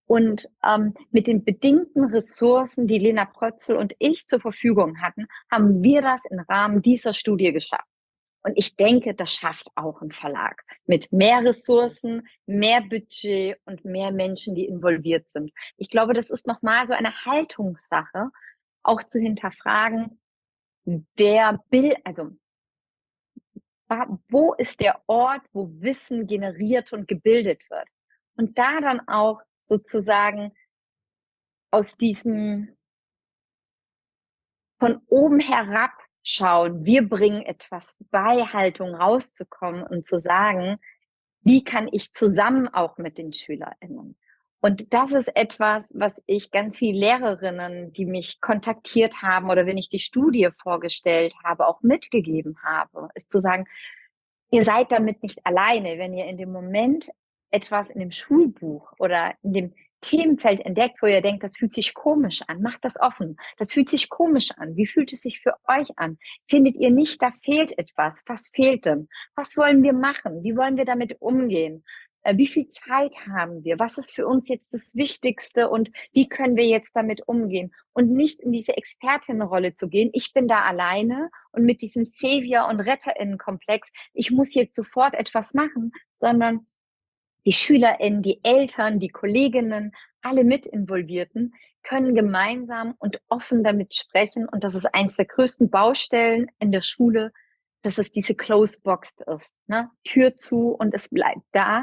A: Und mit den bedingten Ressourcen, die Lena Prötzl und ich zur Verfügung hatten, haben wir das im Rahmen dieser Studie geschafft. Und ich denke, das schafft auch ein Verlag mit mehr Ressourcen, mehr Budget und mehr Menschen, die involviert sind. Ich glaube, das ist nochmal so eine Haltungssache, auch zu hinterfragen, also wo ist der Ort, wo Wissen generiert und gebildet wird? Und da dann auch sozusagen aus diesem von oben herab schauen, wir bringen etwas bei, Haltung rauszukommen und zu sagen, wie kann ich zusammen auch mit den SchülerInnen? Und das ist etwas, was ich ganz viele Lehrerinnen, die mich kontaktiert haben oder wenn ich die Studie vorgestellt habe, auch mitgegeben habe, ist zu sagen, ihr seid damit nicht alleine, wenn ihr in dem Moment etwas in dem Schulbuch oder in dem Themenfeld entdeckt, wo ihr denkt, das fühlt sich komisch an, macht das offen. Das fühlt sich komisch an. Wie fühlt es sich für euch an? Findet ihr nicht, da fehlt etwas? Was fehlt denn? Was wollen wir machen? Wie wollen wir damit umgehen? Wie viel Zeit haben wir? Was ist für uns jetzt das Wichtigste und wie können wir jetzt damit umgehen? Und nicht in diese Expertinnenrolle zu gehen. Ich bin da alleine und mit diesem Savior- und RetterInnen-Komplex, ich muss jetzt sofort etwas machen, sondern die SchülerInnen, die Eltern, die Kolleginnen, alle Mitinvolvierten können gemeinsam und offen damit sprechen. Und das ist eins der größten Baustellen in der Schule, dass es diese Closed Box ist. Ne? Tür zu und es bleibt da.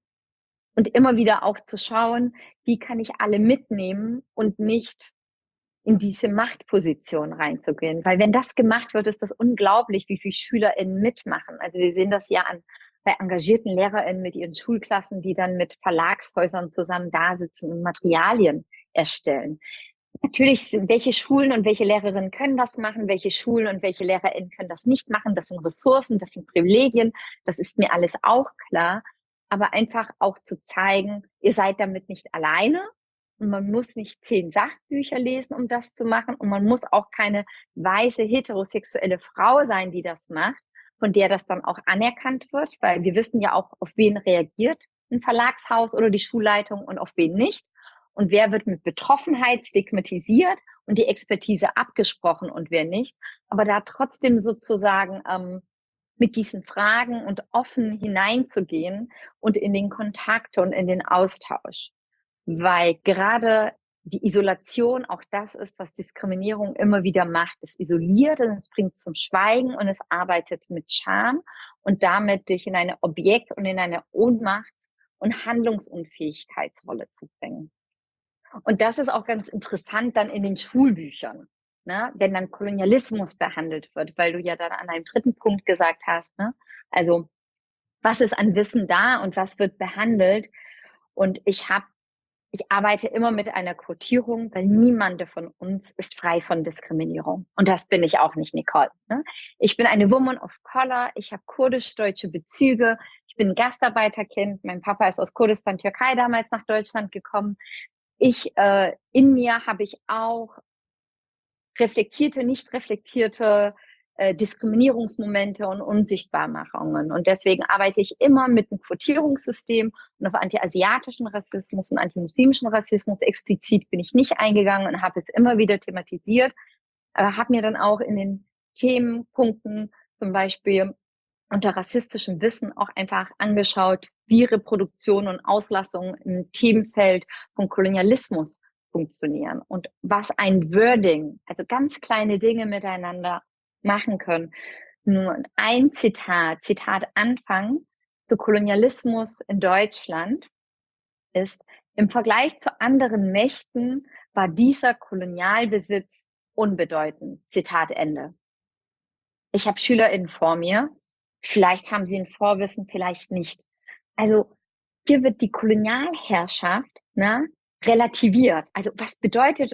A: Und immer wieder auch zu schauen, wie kann ich alle mitnehmen und nicht in diese Machtposition reinzugehen. Weil wenn das gemacht wird, ist das unglaublich, wie viele SchülerInnen mitmachen. Also wir sehen das ja bei engagierten LehrerInnen mit ihren Schulklassen, die dann mit Verlagshäusern zusammen da sitzen und Materialien erstellen. Natürlich sind welche Schulen und welche Lehrerinnen können das machen, welche Schulen und welche LehrerInnen können das nicht machen. Das sind Ressourcen, das sind Privilegien, das ist mir alles auch klar. Aber einfach auch zu zeigen, ihr seid damit nicht alleine und man muss nicht 10 Sachbücher lesen, um das zu machen und man muss auch keine weiße heterosexuelle Frau sein, die das macht, von der das dann auch anerkannt wird, weil wir wissen ja auch, auf wen reagiert ein Verlagshaus oder die Schulleitung und auf wen nicht. Und wer wird mit Betroffenheit stigmatisiert und die Expertise abgesprochen und wer nicht. Aber da trotzdem sozusagen mit diesen Fragen und offen hineinzugehen und in den Kontakt und in den Austausch. Weil gerade die Isolation auch das ist, was Diskriminierung immer wieder macht. Es isoliert und es bringt zum Schweigen und es arbeitet mit Scham und damit dich in eine Objekt- und in eine Ohnmachts- und Handlungsunfähigkeitsrolle zu bringen. Und das ist auch ganz interessant dann in den Schulbüchern, ne? Wenn dann Kolonialismus behandelt wird, weil du ja dann an einem dritten Punkt gesagt hast, ne? Also was ist an Wissen da und was wird behandelt? Und ich arbeite immer mit einer Quotierung, weil niemand von uns ist frei von Diskriminierung. Und das bin ich auch nicht, Nicole. Ne? Ich bin eine Woman of Color, ich habe kurdisch-deutsche Bezüge, ich bin ein Gastarbeiterkind, mein Papa ist aus Kurdistan, Türkei damals nach Deutschland gekommen. In mir habe ich auch reflektierte, nicht reflektierte Diskriminierungsmomente und Unsichtbarmachungen. Und deswegen arbeite ich immer mit einem Quotierungssystem und auf anti-asiatischen Rassismus und antimuslimischen Rassismus explizit bin ich nicht eingegangen und habe es immer wieder thematisiert, habe mir dann auch in den Themenpunkten zum Beispiel unter rassistischem Wissen auch einfach angeschaut, wie Reproduktion und Auslassung im Themenfeld von Kolonialismus funktionieren und was ein Wording, also ganz kleine Dinge miteinander machen können. Nur ein Zitat Anfang zu Kolonialismus in Deutschland ist, im Vergleich zu anderen Mächten war dieser Kolonialbesitz unbedeutend. Zitat Ende. Ich habe SchülerInnen vor mir, vielleicht haben sie ein Vorwissen, vielleicht nicht. Also hier wird die Kolonialherrschaft relativiert. Also was bedeutet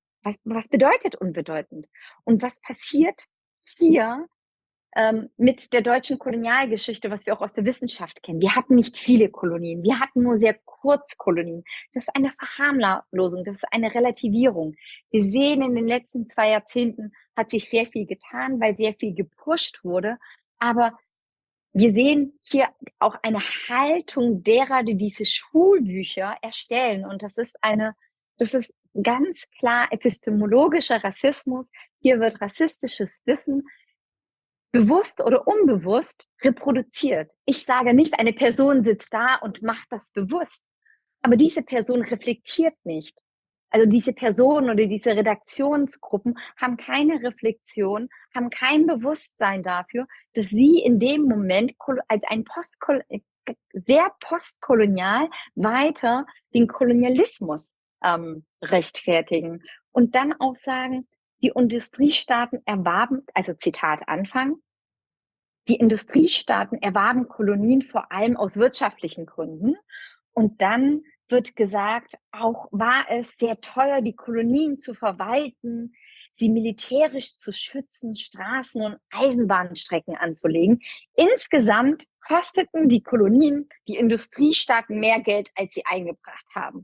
A: unbedeutend? Und was passiert hier mit der deutschen Kolonialgeschichte, was wir auch aus der Wissenschaft kennen? Wir hatten nicht viele Kolonien, wir hatten nur sehr kurz Kolonien. Das ist eine Verharmlosung, das ist eine Relativierung. Wir sehen, in den letzten 2 Jahrzehnten hat sich sehr viel getan, weil sehr viel gepusht wurde. Aber Wir sehen hier auch eine Haltung derer, die diese Schulbücher erstellen. Und das ist ganz klar epistemologischer Rassismus. Hier wird rassistisches Wissen bewusst oder unbewusst reproduziert. Ich sage nicht, eine Person sitzt da und macht das bewusst, aber diese Person reflektiert nicht. Also diese Personen oder diese Redaktionsgruppen haben keine Reflexion, haben kein Bewusstsein dafür, dass sie in dem Moment als ein sehr postkolonial weiter den Kolonialismus rechtfertigen und dann auch sagen, die Industriestaaten erwarben, also Zitat Anfang, die Industriestaaten erwarben Kolonien vor allem aus wirtschaftlichen Gründen. Und dann wird gesagt, auch war es sehr teuer, die Kolonien zu verwalten, sie militärisch zu schützen, Straßen und Eisenbahnstrecken anzulegen. Insgesamt kosteten die Kolonien die Industriestaaten mehr Geld, als sie eingebracht haben.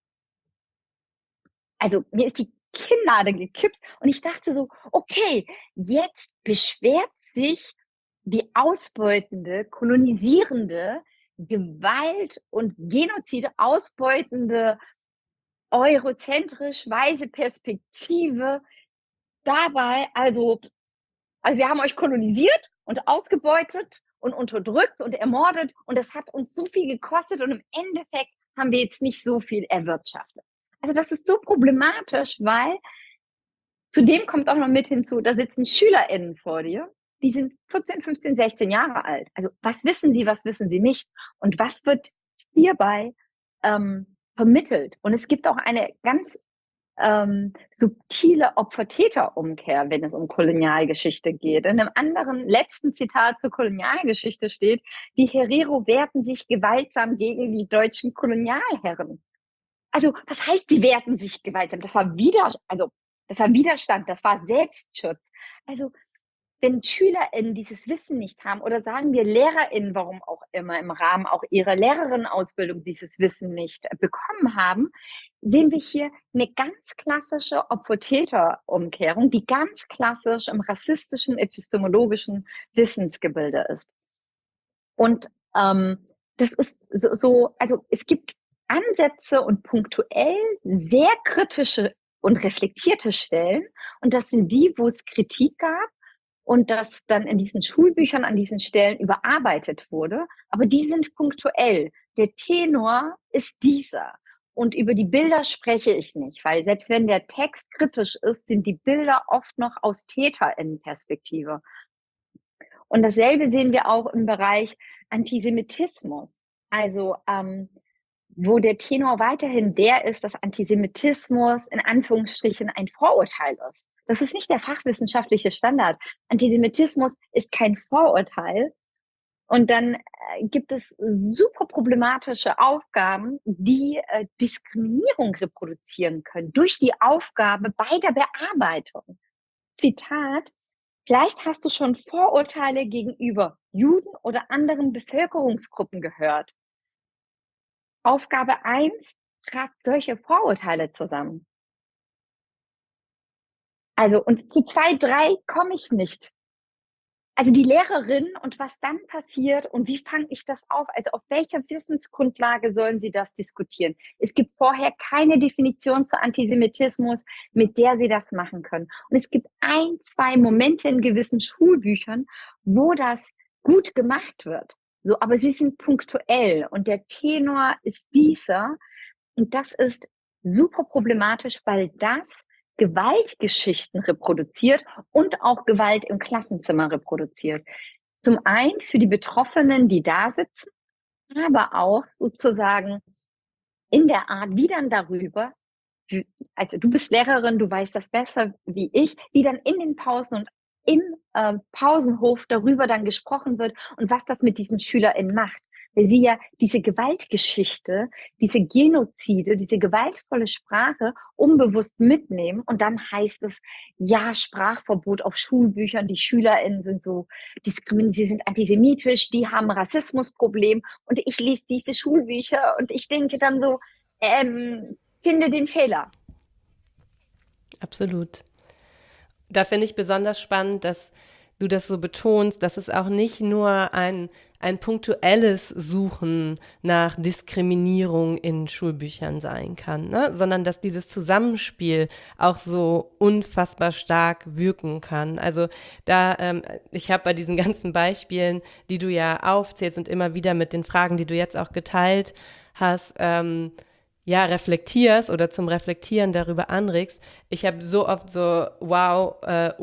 A: Also mir ist die Kinnlade gekippt und ich dachte so, okay, jetzt beschwert sich die ausbeutende, kolonisierende, Gewalt und Genozide ausbeutende, eurozentrisch weise Perspektive dabei, also wir haben euch kolonisiert und ausgebeutet und unterdrückt und ermordet und das hat uns so viel gekostet und im Endeffekt haben wir jetzt nicht so viel erwirtschaftet. Also das ist so problematisch, weil zudem kommt auch noch mit hinzu, da sitzen SchülerInnen vor dir, die sind 14, 15, 16 Jahre alt. Also was wissen sie nicht? Und was wird hierbei vermittelt? Und es gibt auch eine ganz subtile Opfer-Täter-Umkehr, wenn es um Kolonialgeschichte geht. In einem anderen letzten Zitat zur Kolonialgeschichte steht, die Herero wehrten sich gewaltsam gegen die deutschen Kolonialherren. Also, was heißt, sie wehrten sich gewaltsam? Das war Widerstand, das war Selbstschutz. Also, wenn SchülerInnen dieses Wissen nicht haben oder sagen wir LehrerInnen, warum auch immer im Rahmen auch ihrer Lehrerinnenausbildung dieses Wissen nicht bekommen haben, sehen wir hier eine ganz klassische Opfer-Täter-Umkehrung, die ganz klassisch im rassistischen, epistemologischen Wissensgebilde ist. Und das ist also es gibt Ansätze und punktuell sehr kritische und reflektierte Stellen. Und das sind die, wo es Kritik gab und das dann in diesen Schulbüchern an diesen Stellen überarbeitet wurde. Aber die sind punktuell. Der Tenor ist dieser. Und über die Bilder spreche ich nicht, weil selbst wenn der Text kritisch ist, sind die Bilder oft noch aus TäterInnen-Perspektive. Und dasselbe sehen wir auch im Bereich Antisemitismus. Also wo der Tenor weiterhin der ist, dass Antisemitismus in Anführungsstrichen ein Vorurteil ist. Das ist nicht der fachwissenschaftliche Standard. Antisemitismus ist kein Vorurteil. Und dann gibt es super problematische Aufgaben, die Diskriminierung reproduzieren können durch die Aufgabe bei der Bearbeitung. Zitat: Vielleicht hast du schon Vorurteile gegenüber Juden oder anderen Bevölkerungsgruppen gehört. Aufgabe 1 tragt solche Vorurteile zusammen. Also, und zu 2, 3 komme ich nicht. Also die Lehrerin und was dann passiert und wie fange ich das auf? Also auf welcher Wissensgrundlage sollen sie das diskutieren? Es gibt vorher keine Definition zu Antisemitismus, mit der sie das machen können. Und es gibt 1, 2 Momente in gewissen Schulbüchern, wo das gut gemacht wird. So, aber sie sind punktuell und der Tenor ist dieser. Und das ist super problematisch, weil das Gewaltgeschichten reproduziert und auch Gewalt im Klassenzimmer reproduziert. Zum einen für die Betroffenen, die da sitzen, aber auch sozusagen in der Art, wie dann darüber, also du bist Lehrerin, du weißt das besser wie ich, wie dann in den Pausen und im Pausenhof darüber dann gesprochen wird und was das mit diesen SchülerInnen macht. Weil sie ja diese Gewaltgeschichte, diese Genozide, diese gewaltvolle Sprache unbewusst mitnehmen und dann heißt es, ja, Sprachverbot auf Schulbüchern, die SchülerInnen sind so diskriminiert, sie sind antisemitisch, die haben ein Rassismusproblem und ich lese diese Schulbücher und ich denke dann so, finde den Fehler.
C: Absolut. Da finde ich besonders spannend, dass du das so betonst, dass es auch nicht nur ein punktuelles Suchen nach Diskriminierung in Schulbüchern sein kann, ne? Sondern dass dieses Zusammenspiel auch so unfassbar stark wirken kann. Also ich habe bei diesen ganzen Beispielen, die du ja aufzählst und immer wieder mit den Fragen, die du jetzt auch geteilt hast, ja, reflektierst oder zum Reflektieren darüber anregst. Ich habe so oft so wow,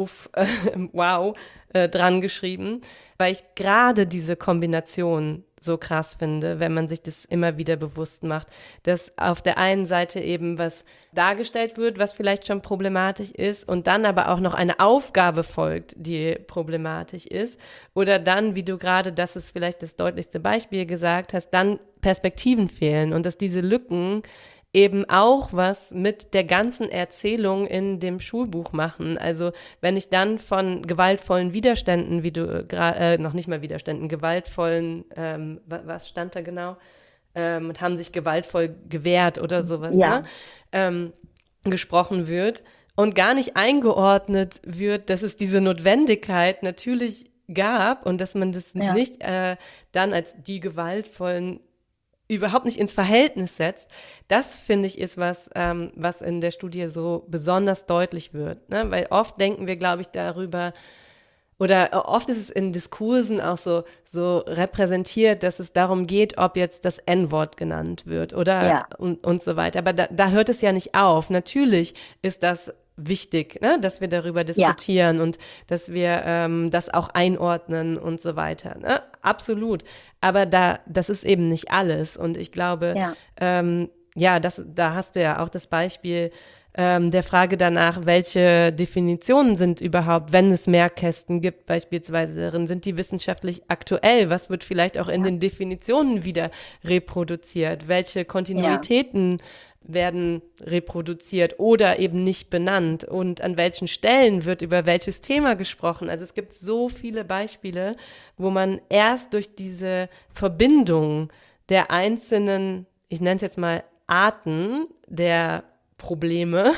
C: wow dran geschrieben, weil ich gerade diese Kombination so krass finde, wenn man sich das immer wieder bewusst macht, dass auf der einen Seite eben was dargestellt wird, was vielleicht schon problematisch ist und dann aber auch noch eine Aufgabe folgt, die problematisch ist oder dann, wie du gerade, das ist vielleicht das deutlichste Beispiel gesagt hast, dann Perspektiven fehlen und dass diese Lücken eben auch was mit der ganzen Erzählung in dem Schulbuch machen. Also wenn ich dann von gewaltvollen Widerständen, wie du noch nicht mal Widerständen, gewaltvollen, was stand da genau? Und haben sich gewaltvoll gewehrt oder sowas, ne?
A: Ja,
C: Gesprochen wird und gar nicht eingeordnet wird, dass es diese Notwendigkeit natürlich gab und dass man das
A: ja,
C: nicht dann als die gewaltvollen überhaupt nicht ins Verhältnis setzt, das finde ich ist was, was in der Studie so besonders deutlich wird. Ne? Weil oft denken wir, glaube ich, darüber, oder oft ist es in Diskursen auch so repräsentiert, dass es darum geht, ob jetzt das N-Wort genannt wird oder
A: ja,
C: und so weiter. Aber da hört es ja nicht auf. Natürlich ist das wichtig, ne? Dass wir darüber
A: ja,
C: diskutieren und dass wir das auch einordnen und so weiter. Ne? Absolut. Aber das ist eben nicht alles. Und ich glaube,
A: ja,
C: ja, da hast du ja auch das Beispiel der Frage danach, welche Definitionen sind überhaupt, wenn es Merkkästen gibt beispielsweise darin, sind die wissenschaftlich aktuell? Was wird vielleicht auch in
A: ja,
C: den Definitionen wieder reproduziert? Welche
A: ja,
C: Kontinuitäten werden reproduziert oder eben nicht benannt? Und an welchen Stellen wird über welches Thema gesprochen? Also es gibt so viele Beispiele, wo man erst durch diese Verbindung der einzelnen, ich nenne es jetzt mal Arten der Probleme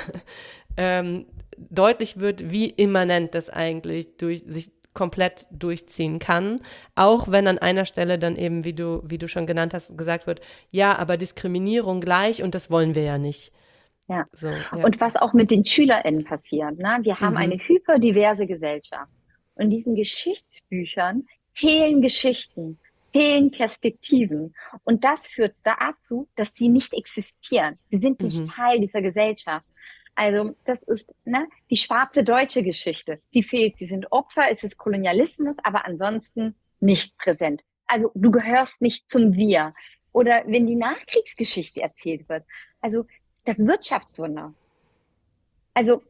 C: deutlich wird, wie immanent das eigentlich sich komplett durchziehen kann, auch wenn an einer Stelle dann eben, wie du schon genannt hast, gesagt wird, ja, aber Diskriminierung gleich und das wollen wir ja nicht.
A: ja.
C: So, ja.
A: Und was auch mit den SchülerInnen passiert, ne? Wir haben eine
C: Mhm.
A: hyperdiverse Gesellschaft. Und in diesen Geschichtsbüchern fehlen Geschichten, fehlen Perspektiven. Und das führt dazu, dass sie nicht existieren. Sie sind nicht
C: Mhm.
A: Teil dieser Gesellschaft. Also das ist, ne, die schwarze deutsche Geschichte. Sie fehlt. Sie sind Opfer, es ist Kolonialismus, aber ansonsten nicht präsent. Also du gehörst nicht zum Wir. Oder wenn die Nachkriegsgeschichte erzählt wird. Also das Wirtschaftswunder. Also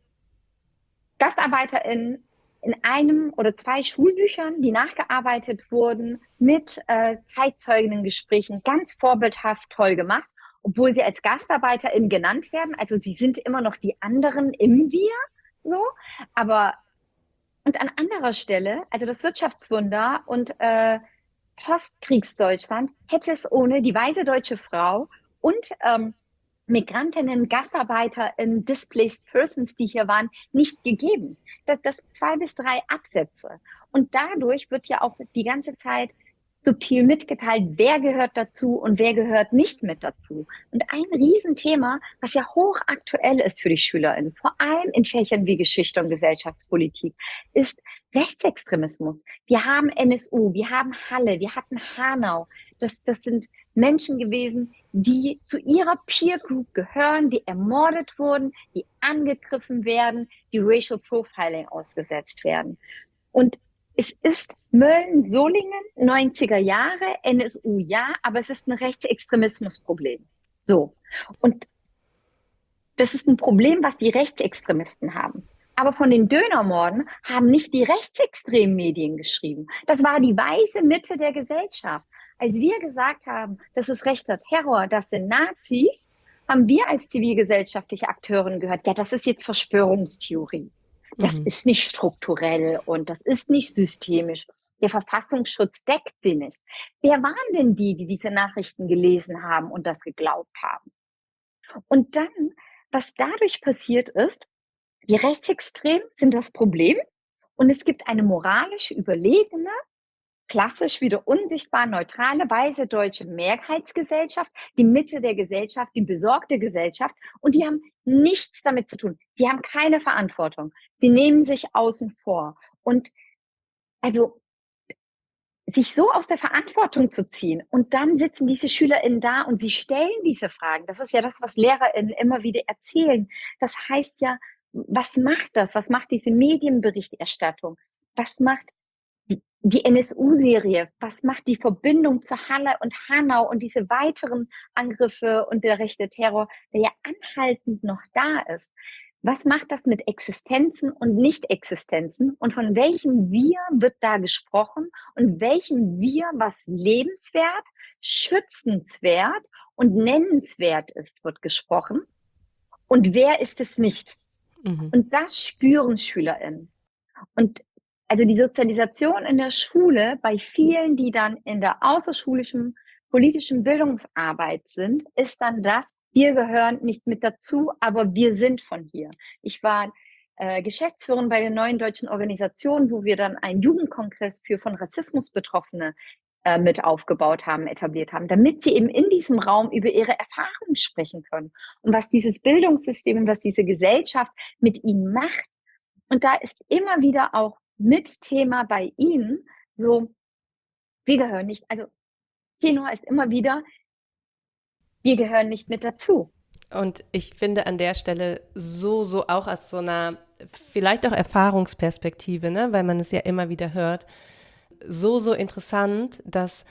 A: GastarbeiterInnen in einem oder zwei Schulbüchern, die nachgearbeitet wurden, mit Zeitzeuginnengesprächen, ganz vorbildhaft toll gemacht, obwohl sie als GastarbeiterInnen genannt werden. Also sie sind immer noch die anderen im Wir, so. Aber, und an anderer Stelle, also das Wirtschaftswunder und Postkriegsdeutschland hätte es ohne die weise deutsche Frau und Migrantinnen, GastarbeiterInnen, Displaced Persons, die hier waren, nicht gegeben. Das 2 bis 3 Absätze. Und dadurch wird ja auch die ganze Zeit subtil mitgeteilt, wer gehört dazu und wer gehört nicht mit dazu. Und ein Riesenthema, was ja hochaktuell ist für die SchülerInnen, vor allem in Fächern wie Geschichte und Gesellschaftspolitik, ist Rechtsextremismus. Wir haben NSU, wir haben Halle, wir hatten Hanau. Das sind Menschen gewesen, die zu ihrer Peer Group gehören, die ermordet wurden, die angegriffen werden, die Racial Profiling ausgesetzt werden. Und es ist Mölln-Solingen, 90er Jahre, NSU ja, aber es ist ein Rechtsextremismusproblem. So. Und das ist ein Problem, was die Rechtsextremisten haben. Aber von den Dönermorden haben nicht die rechtsextremen Medien geschrieben. Das war die weiße Mitte der Gesellschaft. Als wir gesagt haben, das ist rechter Terror, das sind Nazis, haben wir als zivilgesellschaftliche Akteurin gehört, ja, das ist jetzt Verschwörungstheorie. Das
C: Mhm.
A: ist nicht strukturell und das ist nicht systemisch. Der Verfassungsschutz deckt sie nicht. Wer waren denn die, die diese Nachrichten gelesen haben und das geglaubt haben? Und dann, was dadurch passiert ist, die Rechtsextremen sind das Problem Und es gibt eine moralisch überlegene, klassisch wieder unsichtbar neutrale, weiße deutsche Mehrheitsgesellschaft, die Mitte der Gesellschaft, die besorgte Gesellschaft, und die haben nichts damit zu tun. Sie haben keine Verantwortung. Sie nehmen sich außen vor. Und also sich so aus der Verantwortung zu ziehen, und dann sitzen diese SchülerInnen da und sie stellen diese Fragen. Das ist ja das, was LehrerInnen immer wieder erzählen. Das heißt ja, was macht das? Was macht diese Medienberichterstattung? Was macht die NSU-Serie? Was macht die Verbindung zu Halle und Hanau und diese weiteren Angriffe und der rechte Terror, der ja anhaltend noch da ist? Was macht das mit Existenzen und Nicht-Existenzen? Und von welchem Wir wird da gesprochen? Und welchem Wir, was lebenswert, schützenswert und nennenswert ist, wird gesprochen? Und wer ist es nicht? Und das spüren SchülerInnen. Und also die Sozialisation in der Schule bei vielen, die dann in der außerschulischen politischen Bildungsarbeit sind, ist dann das: Wir gehören nicht mit dazu, aber wir sind von hier. Ich war Geschäftsführerin bei der Neuen Deutschen Organisation, wo wir dann einen Jugendkongress für von Rassismus Betroffene mit aufgebaut haben, etabliert haben, damit sie eben in diesem Raum über ihre Erfahrungen sprechen können und was dieses Bildungssystem und was diese Gesellschaft mit ihnen macht. Und da ist immer wieder auch mit Thema bei ihnen so: Wir gehören nicht, also Tenor ist immer wieder: Wir gehören nicht mit dazu.
C: Und ich finde an der Stelle so auch aus so einer vielleicht auch Erfahrungsperspektive, ne, weil man es ja immer wieder hört, so interessant, dass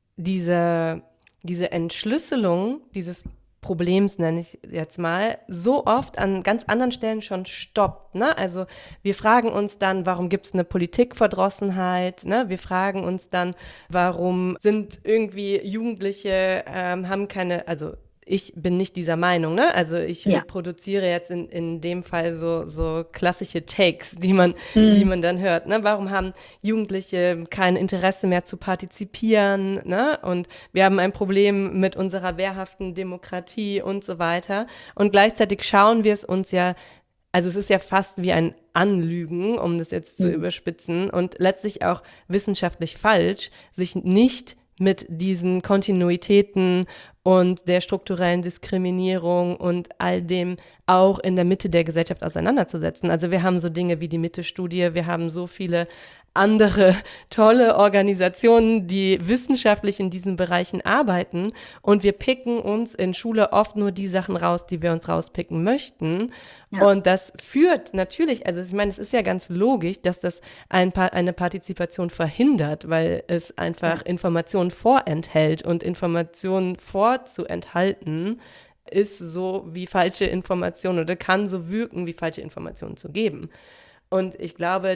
C: diese Entschlüsselung dieses Problems, nenne ich jetzt mal, so oft an ganz anderen Stellen schon stoppt. Ne? Also wir fragen uns dann, warum gibt es eine Politikverdrossenheit? Ne? Wir fragen uns dann, warum sind irgendwie Jugendliche, haben keine, also ich bin nicht dieser Meinung, ne? Also ich reproduziere jetzt in dem Fall so klassische Takes, die man dann hört, ne? Warum haben Jugendliche kein Interesse mehr zu partizipieren, ne? Und wir haben ein Problem mit unserer wehrhaften Demokratie und so weiter. Und gleichzeitig schauen wir es uns ja, also es ist ja fast wie ein Anlügen, um das jetzt zu überspitzen, und letztlich auch wissenschaftlich falsch, sich nicht mit diesen Kontinuitäten und der strukturellen Diskriminierung und all dem auch in der Mitte der Gesellschaft auseinanderzusetzen. Also wir haben so Dinge wie die Mitte-Studie, wir haben so viele andere tolle Organisationen, die wissenschaftlich in diesen Bereichen arbeiten, und wir picken uns in Schule oft nur die Sachen raus, die wir uns rauspicken möchten. Ja. Und das führt natürlich, also ich meine, es ist ja ganz logisch, dass das eine Partizipation verhindert, weil es einfach Informationen vorenthält, und Informationen vorzuenthalten ist so wie falsche Informationen, oder kann so wirken, wie falsche Informationen zu geben. Und ich glaube,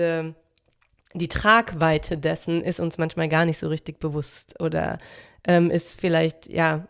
C: die Tragweite dessen ist uns manchmal gar nicht so richtig bewusst, oder ist vielleicht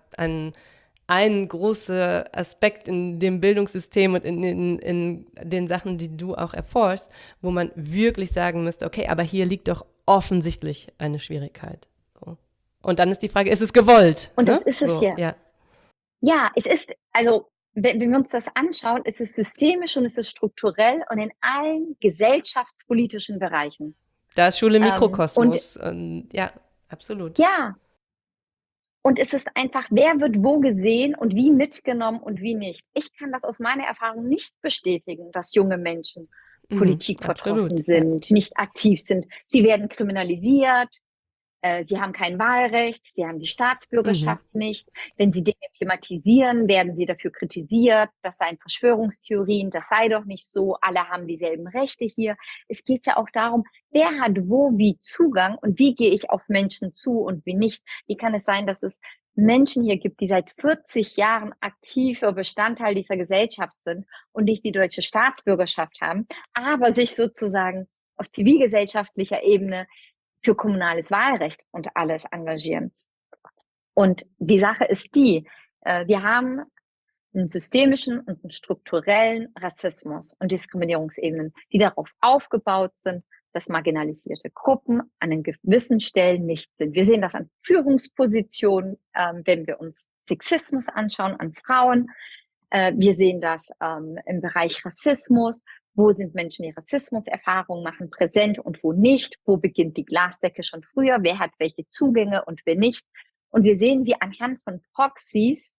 C: ein großer Aspekt in dem Bildungssystem und in den Sachen, die du auch erforschst, wo man wirklich sagen müsste, okay, aber hier liegt doch offensichtlich eine Schwierigkeit. So. Und dann ist die Frage, ist es gewollt?
A: Und das ist es so, ja. Ja, es ist, also wenn wir uns das anschauen, ist es systemisch und ist es strukturell und in allen gesellschaftspolitischen Bereichen.
C: Da ist Schule Mikrokosmos. Ja, absolut.
A: Ja. Und es ist einfach, wer wird wo gesehen und wie mitgenommen und wie nicht. Ich kann das aus meiner Erfahrung nicht bestätigen, dass junge Menschen politikverdrossen sind, nicht aktiv sind. Sie werden kriminalisiert. Sie haben kein Wahlrecht, sie haben die Staatsbürgerschaft nicht. Wenn sie Dinge thematisieren, werden sie dafür kritisiert. Das seien Verschwörungstheorien, das sei doch nicht so. Alle haben dieselben Rechte hier. Es geht ja auch darum, wer hat wo wie Zugang und wie gehe ich auf Menschen zu und wie nicht. Wie kann es sein, dass es Menschen hier gibt, die seit 40 Jahren aktiver Bestandteil dieser Gesellschaft sind und nicht die deutsche Staatsbürgerschaft haben, aber sich sozusagen auf zivilgesellschaftlicher Ebene für kommunales Wahlrecht und alles engagieren. Und die Sache ist die, wir haben einen systemischen und einen strukturellen Rassismus und Diskriminierungsebenen, die darauf aufgebaut sind, dass marginalisierte Gruppen an den gewissen Stellen nicht sind. Wir sehen das an Führungspositionen, wenn wir uns Sexismus anschauen, an Frauen. Wir sehen das im Bereich Rassismus, Wo sind Menschen, die Rassismuserfahrungen machen, präsent und wo nicht? Wo beginnt die Glasdecke schon früher? Wer hat welche Zugänge und wer nicht? Und wir sehen, wie anhand von Proxys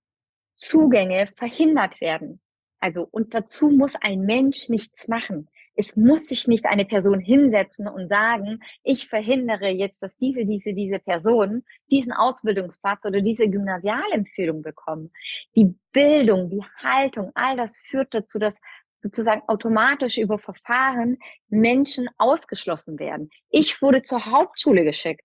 A: Zugänge verhindert werden. Also, und dazu muss ein Mensch nichts machen. Es muss sich nicht eine Person hinsetzen und sagen, ich verhindere jetzt, dass diese Person diesen Ausbildungsplatz oder diese Gymnasialempfehlung bekommen. Die Bildung, die Haltung, all das führt dazu, dass sozusagen automatisch über Verfahren Menschen ausgeschlossen werden. Ich wurde zur Hauptschule geschickt.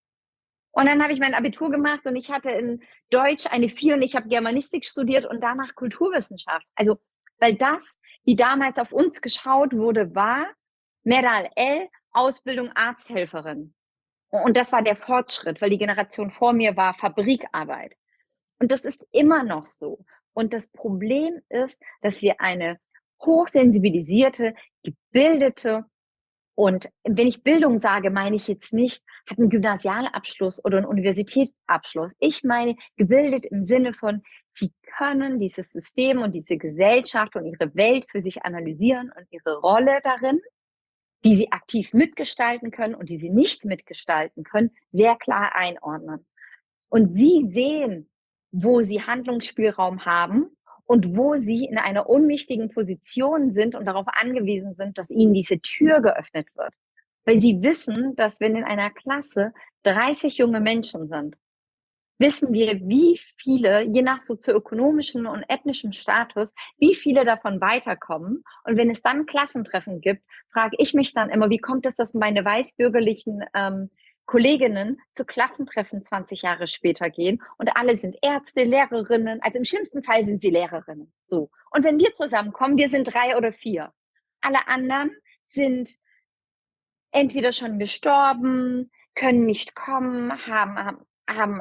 A: Und dann habe ich mein Abitur gemacht und ich hatte in Deutsch eine 4 und ich habe Germanistik studiert und danach Kulturwissenschaft. Also, weil das, wie damals auf uns geschaut wurde, war Meral El, Ausbildung Arzthelferin. Und das war der Fortschritt, weil die Generation vor mir war Fabrikarbeit. Und das ist immer noch so. Und das Problem ist, dass wir eine hochsensibilisierte, gebildete, und wenn ich Bildung sage, meine ich jetzt nicht, hat einen Gymnasialabschluss oder einen Universitätsabschluss. Ich meine gebildet im Sinne von, sie können dieses System und diese Gesellschaft und ihre Welt für sich analysieren und ihre Rolle darin, die sie aktiv mitgestalten können und die sie nicht mitgestalten können, sehr klar einordnen. Und sie sehen, wo sie Handlungsspielraum haben und wo sie in einer unwichtigen Position sind und darauf angewiesen sind, dass ihnen diese Tür geöffnet wird. Weil sie wissen, dass wenn in einer Klasse 30 junge Menschen sind, wissen wir, wie viele, je nach sozioökonomischem und ethnischem Status, wie viele davon weiterkommen. Und wenn es dann Klassentreffen gibt, frage ich mich dann immer, wie kommt es, dass meine weißbürgerlichen Kolleginnen zu Klassentreffen 20 Jahre später gehen und alle sind Ärzte, Lehrerinnen, also im schlimmsten Fall sind sie Lehrerinnen. So. Und wenn wir zusammenkommen, wir sind 3 oder 4. Alle anderen sind entweder schon gestorben, können nicht kommen, haben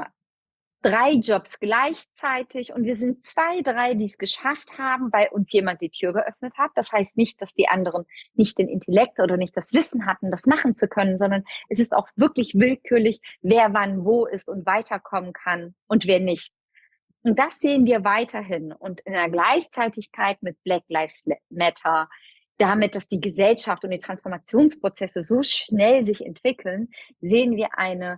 A: 3 Jobs gleichzeitig und wir sind 2, 3, die es geschafft haben, weil uns jemand die Tür geöffnet hat. Das heißt nicht, dass die anderen nicht den Intellekt oder nicht das Wissen hatten, das machen zu können, sondern es ist auch wirklich willkürlich, wer wann wo ist und weiterkommen kann und wer nicht. Und das sehen wir weiterhin. Und in der Gleichzeitigkeit mit Black Lives Matter, damit, dass die Gesellschaft und die Transformationsprozesse so schnell sich entwickeln, sehen wir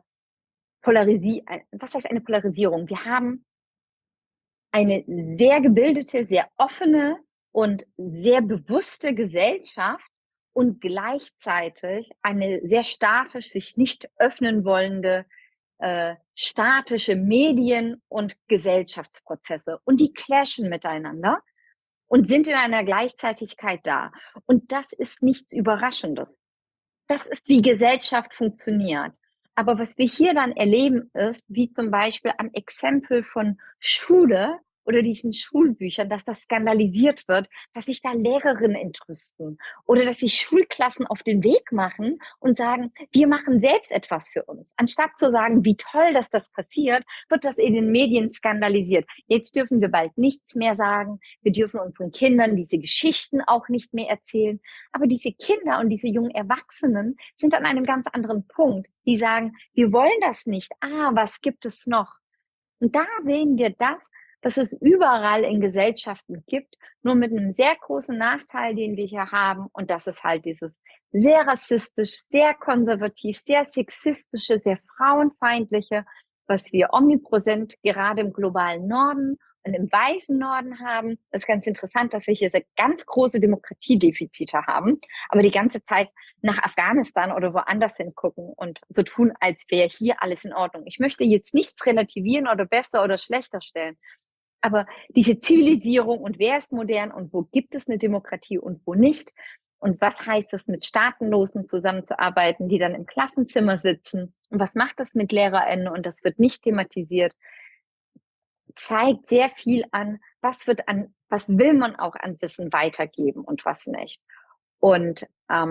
A: was heißt eine Polarisierung? Wir haben eine sehr gebildete, sehr offene und sehr bewusste Gesellschaft und gleichzeitig eine sehr statisch sich nicht öffnen wollende, statische Medien- und Gesellschaftsprozesse. Und die clashen miteinander und sind in einer Gleichzeitigkeit da. Und das ist nichts Überraschendes. Das ist, wie Gesellschaft funktioniert. Aber was wir hier dann erleben ist, wie zum Beispiel am Exempel von Schule oder diesen Schulbüchern, dass das skandalisiert wird, dass sich da Lehrerinnen entrüsten oder dass sich Schulklassen auf den Weg machen und sagen, wir machen selbst etwas für uns. Anstatt zu sagen, wie toll, dass das passiert, wird das in den Medien skandalisiert. Jetzt dürfen wir bald nichts mehr sagen. Wir dürfen unseren Kindern diese Geschichten auch nicht mehr erzählen. Aber diese Kinder und diese jungen Erwachsenen sind an einem ganz anderen Punkt. Die sagen, wir wollen das nicht. Was gibt es noch? Und da sehen wir das, was es überall in Gesellschaften gibt, nur mit einem sehr großen Nachteil, den wir hier haben. Und das ist halt dieses sehr rassistisch, sehr konservativ, sehr sexistische, sehr frauenfeindliche, was wir omnipräsent gerade im globalen Norden und im weißen Norden haben. Das ist ganz interessant, dass wir hier sehr ganz große Demokratiedefizite haben, aber die ganze Zeit nach Afghanistan oder woanders hingucken und so tun, als wäre hier alles in Ordnung. Ich möchte jetzt nichts relativieren oder besser oder schlechter stellen, aber diese Zivilisierung und wer ist modern und wo gibt es eine Demokratie und wo nicht und was heißt es, mit Staatenlosen zusammenzuarbeiten, die dann im Klassenzimmer sitzen und was macht das mit LehrerInnen und das wird nicht thematisiert, zeigt sehr viel an, was will man auch an Wissen weitergeben und was nicht. Und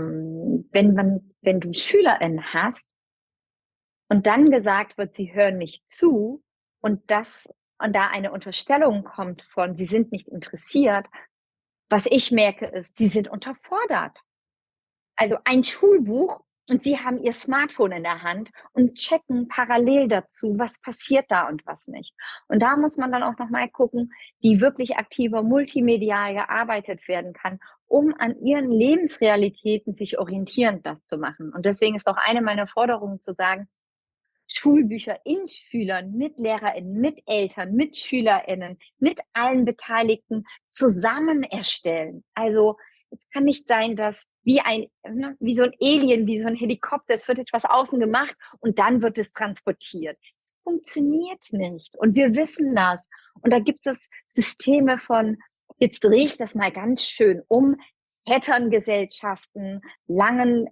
A: wenn du SchülerInnen hast und dann gesagt wird, sie hören nicht zu und da eine Unterstellung kommt von, sie sind nicht interessiert, was ich merke ist, sie sind unterfordert. Also ein Schulbuch und sie haben ihr Smartphone in der Hand und checken parallel dazu, was passiert da und was nicht. Und da muss man dann auch nochmal gucken, wie wirklich aktiver multimedial gearbeitet werden kann, um an ihren Lebensrealitäten sich orientierend das zu machen. Und deswegen ist auch eine meiner Forderungen zu sagen, Schulbücher in Schülern, mit LehrerInnen, mit Eltern, mit SchülerInnen, mit allen Beteiligten zusammen erstellen. Also es kann nicht sein, dass wie so ein Alien, wie so ein Helikopter, es wird etwas außen gemacht und dann wird es transportiert. Es funktioniert nicht und wir wissen das. Und da gibt es Systeme von, jetzt drehe ich das mal ganz schön um, Vetterngesellschaften, langen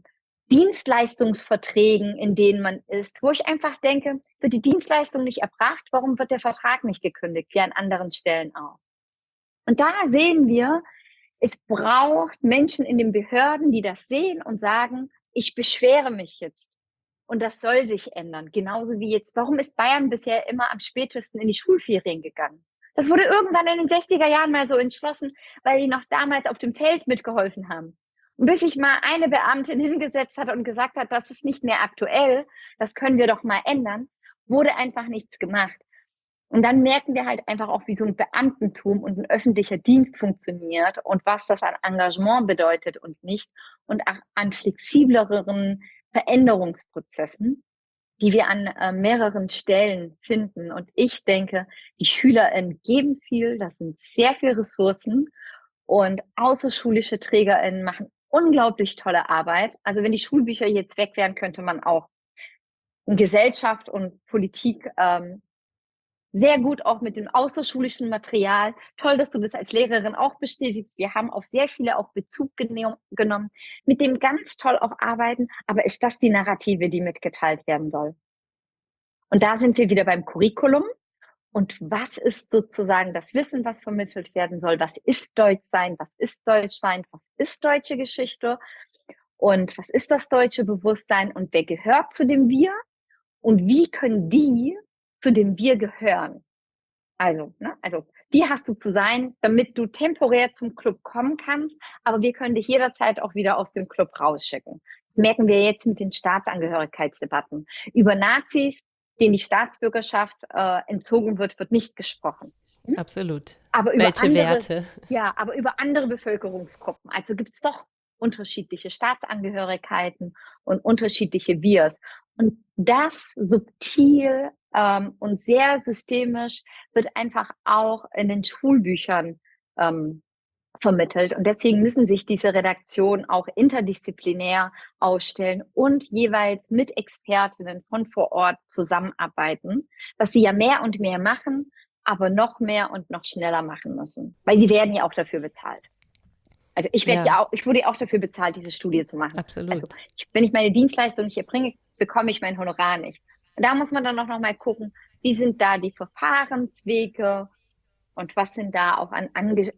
A: Dienstleistungsverträgen, in denen man ist, wo ich einfach denke, wird die Dienstleistung nicht erbracht, warum wird der Vertrag nicht gekündigt, wie an anderen Stellen auch. Und da sehen wir, es braucht Menschen in den Behörden, die das sehen und sagen, ich beschwere mich jetzt. Und das soll sich ändern. Genauso wie jetzt, warum ist Bayern bisher immer am spätesten in die Schulferien gegangen? Das wurde irgendwann in den 60er Jahren mal so entschlossen, weil die noch damals auf dem Feld mitgeholfen haben. Und bis sich mal eine Beamtin hingesetzt hat und gesagt hat, das ist nicht mehr aktuell, das können wir doch mal ändern, wurde einfach nichts gemacht. Und dann merken wir halt einfach auch, wie so ein Beamtentum und ein öffentlicher Dienst funktioniert und was das an Engagement bedeutet und nicht und auch an flexibleren Veränderungsprozessen, die wir an mehreren Stellen finden. Und ich denke, die SchülerInnen geben viel, das sind sehr viele Ressourcen und außerschulische TrägerInnen machen unglaublich tolle Arbeit. Also wenn die Schulbücher jetzt weg wären, könnte man auch in Gesellschaft und Politik sehr gut auch mit dem außerschulischen Material. Toll, dass du das als Lehrerin auch bestätigst. Wir haben auf sehr viele auch Bezug genommen, mit dem ganz toll auch arbeiten. Aber ist das die Narrative, die mitgeteilt werden soll? Und da sind wir wieder beim Curriculum. Und was ist sozusagen das Wissen, was vermittelt werden soll? Was ist Deutschsein? Was ist Deutschland? Was ist deutsche Geschichte? Und was ist das deutsche Bewusstsein? Und wer gehört zu dem Wir? Und wie können die zu dem Wir gehören? Also wie hast du zu sein, damit du temporär zum Club kommen kannst, aber wir können dich jederzeit auch wieder aus dem Club rausschicken. Das merken wir jetzt mit den Staatsangehörigkeitsdebatten. Über Nazis, denen die Staatsbürgerschaft entzogen wird, wird nicht gesprochen.
C: Absolut.
A: Aber
C: Welche Werte?
A: Ja, aber über andere Bevölkerungsgruppen. Also gibt es doch unterschiedliche Staatsangehörigkeiten und unterschiedliche Wirs. Und das subtil und sehr systemisch wird einfach auch in den Schulbüchern vermittelt. Und deswegen müssen sich diese Redaktionen auch interdisziplinär ausstellen und jeweils mit Expertinnen von vor Ort zusammenarbeiten, was sie ja mehr und mehr machen, aber noch mehr und noch schneller machen müssen. Weil sie werden ja auch dafür bezahlt. Also ich wurde ja auch dafür bezahlt, diese Studie zu machen.
C: Absolut.
A: Also wenn ich meine Dienstleistung nicht erbringe, bekomme ich mein Honorar nicht. Und da muss man dann noch mal gucken, wie sind da die Verfahrenswege und was sind da auch an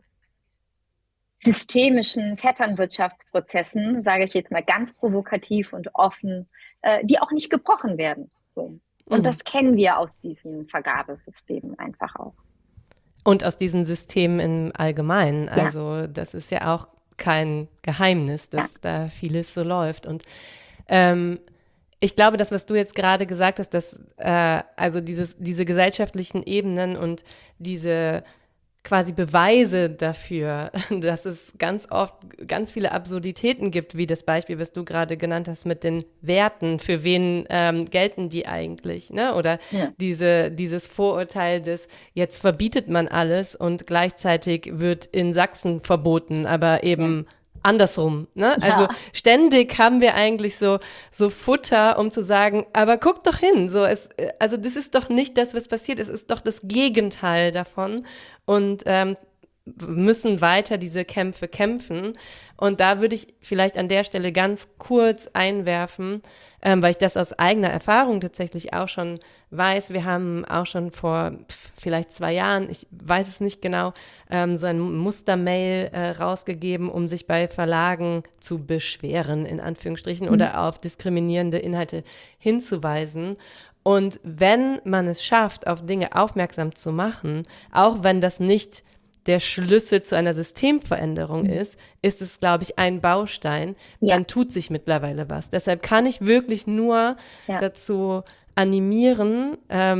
A: systemischen Vetternwirtschaftsprozessen, sage ich jetzt mal ganz provokativ und offen, die auch nicht gebrochen werden. So. Und das kennen wir aus diesen Vergabesystemen einfach auch.
C: Und aus diesen Systemen im Allgemeinen. Also das ist ja auch kein Geheimnis, dass da vieles so läuft. Und ich glaube, das, was du jetzt gerade gesagt hast, dass also diese gesellschaftlichen Ebenen und diese quasi Beweise dafür, dass es ganz oft ganz viele Absurditäten gibt, wie das Beispiel, was du gerade genannt hast mit den Werten, für wen gelten die eigentlich, ne? Oder dieses Vorurteil des, jetzt verbietet man alles und gleichzeitig wird in Sachsen verboten, aber eben andersrum, ne? Ja. Also ständig haben wir eigentlich so Futter, um zu sagen, aber guck doch hin, also das ist doch nicht das, was passiert, es ist doch das Gegenteil davon und müssen weiter diese Kämpfe kämpfen. Und da würde ich vielleicht an der Stelle ganz kurz einwerfen, weil ich das aus eigener Erfahrung tatsächlich auch schon weiß. Wir haben auch schon vor vielleicht 2 Jahren, ich weiß es nicht genau, so ein Mustermail rausgegeben, um sich bei Verlagen zu beschweren, in Anführungsstrichen, oder auf diskriminierende Inhalte hinzuweisen. Und wenn man es schafft, auf Dinge aufmerksam zu machen, auch wenn das nicht der Schlüssel zu einer Systemveränderung ist es, glaube ich, ein Baustein, dann tut sich mittlerweile was. Deshalb kann ich wirklich nur dazu animieren,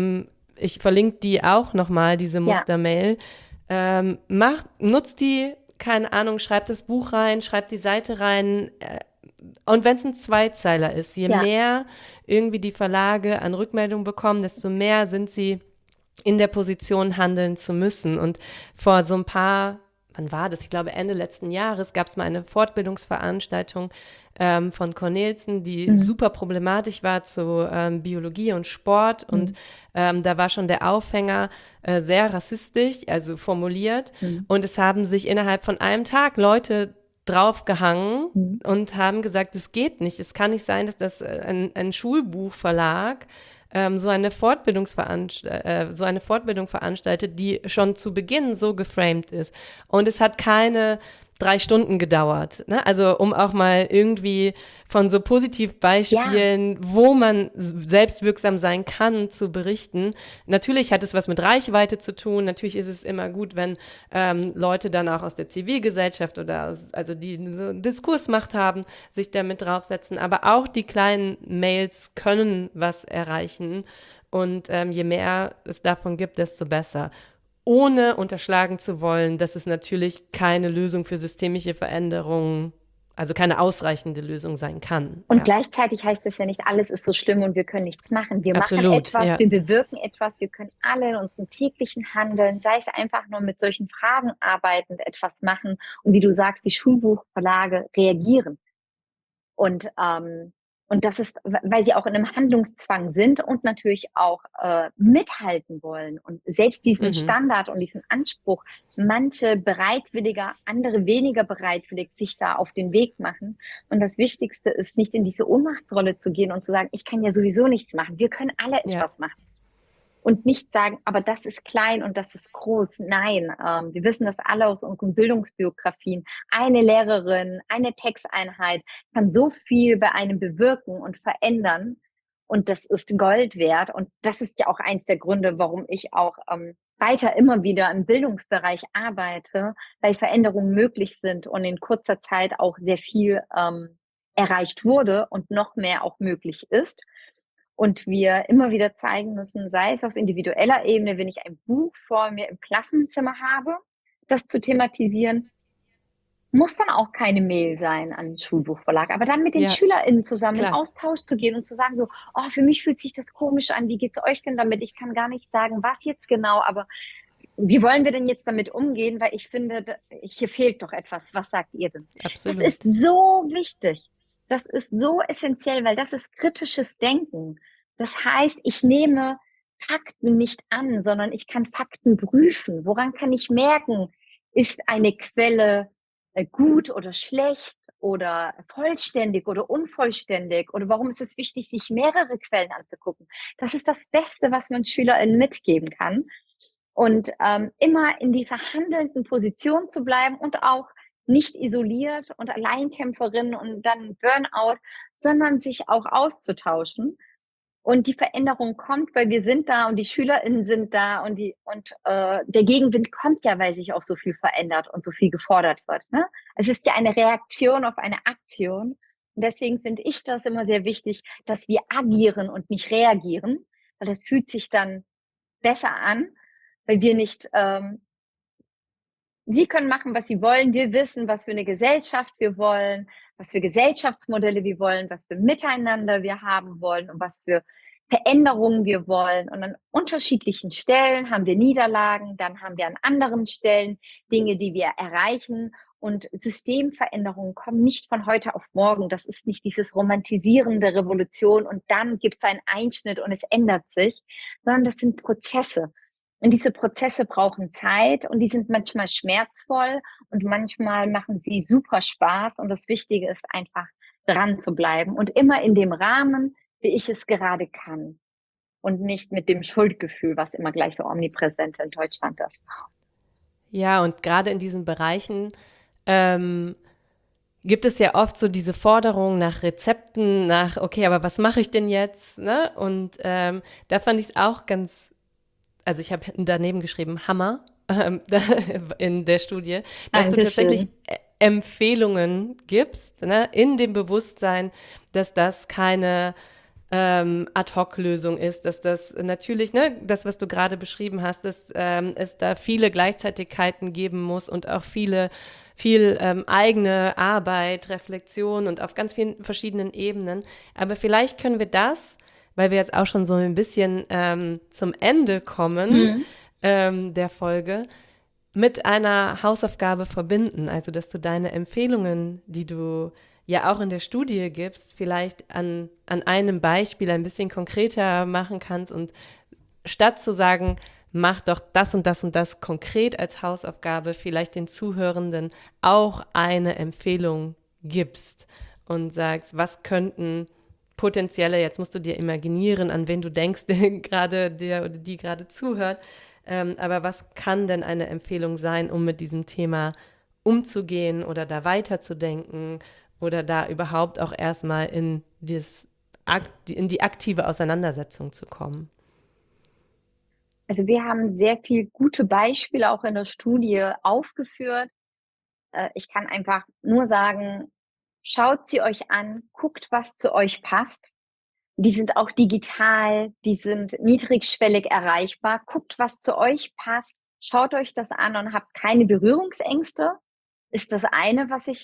C: ich verlinke die auch nochmal, diese Mustermail, nutzt die, keine Ahnung, schreibt das Buch rein, schreibt die Seite rein. Und wenn es ein Zweizeiler ist, je
A: Ja.
C: mehr irgendwie die Verlage an Rückmeldungen bekommen, desto mehr sind sie in der Position, handeln zu müssen. Und vor so ein paar, wann war das? Ich glaube, Ende letzten Jahres gab es mal eine Fortbildungsveranstaltung von Cornelsen, die super problematisch war zu Biologie und Sport. Und da war schon der Aufhänger sehr rassistisch, also formuliert. Und es haben sich innerhalb von einem Tag Leute draufgehangen und haben gesagt, es geht nicht. Es kann nicht sein, dass das ein Schulbuchverlag so eine Fortbildung veranstaltet, die schon zu Beginn so geframed ist. Und es hat keine 3 Stunden gedauert. Ne? Also um auch mal irgendwie von so Positivbeispielen, wo man selbstwirksam sein kann, zu berichten. Natürlich hat es was mit Reichweite zu tun. Natürlich ist es immer gut, wenn Leute dann auch aus der Zivilgesellschaft oder die so Diskursmacht haben, sich damit draufsetzen. Aber auch die kleinen Mails können was erreichen. Und je mehr es davon gibt, desto besser. Ohne unterschlagen zu wollen, dass es natürlich keine Lösung für systemische Veränderungen, also keine ausreichende Lösung sein kann.
A: Und gleichzeitig heißt das ja nicht, alles ist so schlimm und wir können nichts machen. Wir machen etwas, wir bewirken etwas, wir können alle in unserem täglichen Handeln, sei es einfach nur mit solchen Fragen arbeitend, etwas machen. Und wie du sagst, die Schulbuchverlage reagieren. Und das ist, weil sie auch in einem Handlungszwang sind und natürlich auch mithalten wollen. Und selbst diesen Standard und diesen Anspruch, manche bereitwilliger, andere weniger bereitwillig sich da auf den Weg machen. Und das Wichtigste ist, nicht in diese Ohnmachtsrolle zu gehen und zu sagen, ich kann ja sowieso nichts machen. Wir können alle etwas machen. Und nicht sagen, aber das ist klein und das ist groß. Nein, wir wissen das alle aus unseren Bildungsbiografien. Eine Lehrerin, eine Texteinheit kann so viel bei einem bewirken und verändern. Und das ist Gold wert. Und das ist ja auch eins der Gründe, warum ich auch weiter immer wieder im Bildungsbereich arbeite, weil Veränderungen möglich sind und in kurzer Zeit auch sehr viel erreicht wurde und noch mehr auch möglich ist. Und wir immer wieder zeigen müssen, sei es auf individueller Ebene, wenn ich ein Buch vor mir im Klassenzimmer habe, das zu thematisieren, muss dann auch keine Mail sein an den Schulbuchverlag, aber dann mit den SchülerInnen zusammen in Austausch zu gehen und zu sagen so, oh, für mich fühlt sich das komisch an, wie geht's euch denn damit? Ich kann gar nicht sagen, was jetzt genau, aber wie wollen wir denn jetzt damit umgehen? Weil ich finde, hier fehlt doch etwas. Was sagt ihr denn?
C: Absolut.
A: Das ist so wichtig. Das ist so essentiell, weil das ist kritisches Denken. Das heißt, ich nehme Fakten nicht an, sondern ich kann Fakten prüfen. Woran kann ich merken, ist eine Quelle gut oder schlecht oder vollständig oder unvollständig? Oder warum ist es wichtig, sich mehrere Quellen anzugucken? Das ist das Beste, was man SchülerInnen mitgeben kann. Und immer in dieser handelnden Position zu bleiben und auch nicht isoliert und Alleinkämpferin und dann Burnout, sondern sich auch auszutauschen. Und die Veränderung kommt, weil wir sind da und die SchülerInnen sind da und der Gegenwind kommt ja, weil sich auch so viel verändert und so viel gefordert wird. Ne? Es ist ja eine Reaktion auf eine Aktion. Und deswegen finde ich das immer sehr wichtig, dass wir agieren und nicht reagieren, weil das fühlt sich dann besser an, weil wir nicht, sie können machen, was sie wollen. Wir wissen, was für eine Gesellschaft wir wollen, was für Gesellschaftsmodelle wir wollen, was für Miteinander wir haben wollen und was für Veränderungen wir wollen. Und an unterschiedlichen Stellen haben wir Niederlagen, dann haben wir an anderen Stellen Dinge, die wir erreichen. Und Systemveränderungen kommen nicht von heute auf morgen. Das ist nicht dieses Romantisieren der Revolution und dann gibt es einen Einschnitt und es ändert sich, sondern das sind Prozesse. Und diese Prozesse brauchen Zeit und die sind manchmal schmerzvoll und manchmal machen sie super Spaß. Und das Wichtige ist einfach, dran zu bleiben und immer in dem Rahmen, wie ich es gerade kann. Und nicht mit dem Schuldgefühl, was immer gleich so omnipräsent in Deutschland ist.
C: Ja, und gerade in diesen Bereichen gibt es ja oft so diese Forderung nach Rezepten, nach, okay, aber was mache ich denn jetzt? Ne? Und da fand ich es auch ganz, also ich habe daneben geschrieben, Hammer in der Studie, dass
A: Dankeschön.
C: du tatsächlich Empfehlungen gibst, ne, in dem Bewusstsein, dass das keine Ad-Hoc-Lösung ist, dass das natürlich, ne, das, was du gerade beschrieben hast, dass es da viele Gleichzeitigkeiten geben muss und auch viele viel eigene Arbeit, Reflexion und auf ganz vielen verschiedenen Ebenen. Aber vielleicht können wir das, weil wir jetzt auch schon so ein bisschen zum Ende kommen
A: Mhm.
C: der Folge, mit einer Hausaufgabe verbinden. Also, dass du deine Empfehlungen, die du ja auch in der Studie gibst, vielleicht an einem Beispiel ein bisschen konkreter machen kannst und statt zu sagen, mach doch das und das und das konkret als Hausaufgabe, vielleicht den Zuhörenden auch eine Empfehlung gibst und sagst, was könnten potenzielle, jetzt musst du dir imaginieren, an wen du denkst, der oder die gerade zuhört, aber was kann denn eine Empfehlung sein, um mit diesem Thema umzugehen oder da weiterzudenken oder da überhaupt auch erstmal in die aktive Auseinandersetzung zu kommen?
A: Also wir haben sehr viel gute Beispiele auch in der Studie aufgeführt. Ich kann einfach nur sagen, schaut sie euch an, guckt, was zu euch passt. Die sind auch digital, die sind niedrigschwellig erreichbar. Guckt, was zu euch passt, schaut euch das an und habt keine Berührungsängste, ist das eine, was ich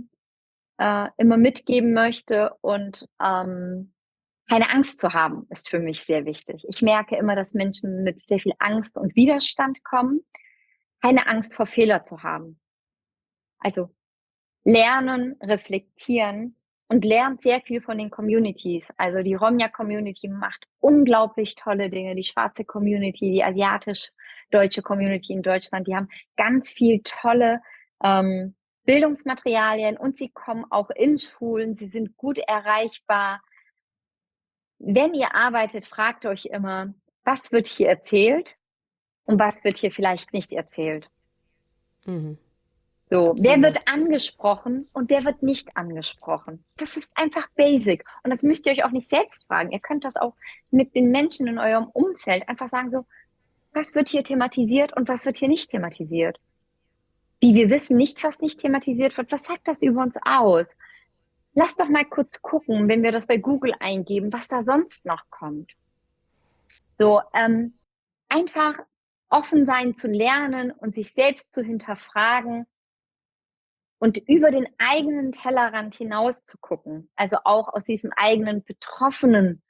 A: immer mitgeben möchte. Und keine Angst zu haben, ist für mich sehr wichtig. Ich merke immer, dass Menschen mit sehr viel Angst und Widerstand kommen. Keine Angst vor Fehler zu haben. Also lernen, reflektieren und lernt sehr viel von den Communities. Also die Romja-Community macht unglaublich tolle Dinge. Die schwarze Community, die asiatisch-deutsche Community in Deutschland, die haben ganz viel tolle Bildungsmaterialien und sie kommen auch in Schulen. Sie sind gut erreichbar. Wenn ihr arbeitet, fragt euch immer, was wird hier erzählt und was wird hier vielleicht nicht erzählt.
C: Mhm.
A: So, wer
C: Absolut.
A: wird angesprochen und wer wird nicht angesprochen? Das ist einfach basic. Und das müsst ihr euch auch nicht selbst fragen. Ihr könnt das auch mit den Menschen in eurem Umfeld einfach sagen, so, was wird hier thematisiert und was wird hier nicht thematisiert? Wie wir wissen nicht, was nicht thematisiert wird. Was sagt das über uns aus? Lass doch mal kurz gucken, wenn wir das bei Google eingeben, was da sonst noch kommt. So, einfach offen sein zu lernen und sich selbst zu hinterfragen und über den eigenen Tellerrand hinaus zu gucken. Also auch aus diesem eigenen betroffenen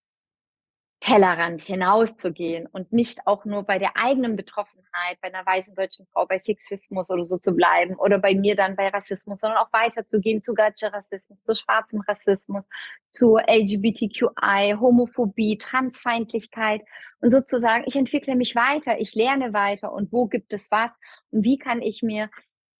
A: Tellerrand hinauszugehen und nicht auch nur bei der eigenen Betroffenheit, bei einer weißen deutschen Frau, bei Sexismus oder so zu bleiben oder bei mir dann bei Rassismus, sondern auch weiterzugehen zu Gatsche-Rassismus, zu schwarzem Rassismus, zu LGBTQI, Homophobie, Transfeindlichkeit und sozusagen, ich entwickle mich weiter, ich lerne weiter und wo gibt es was und wie kann ich mir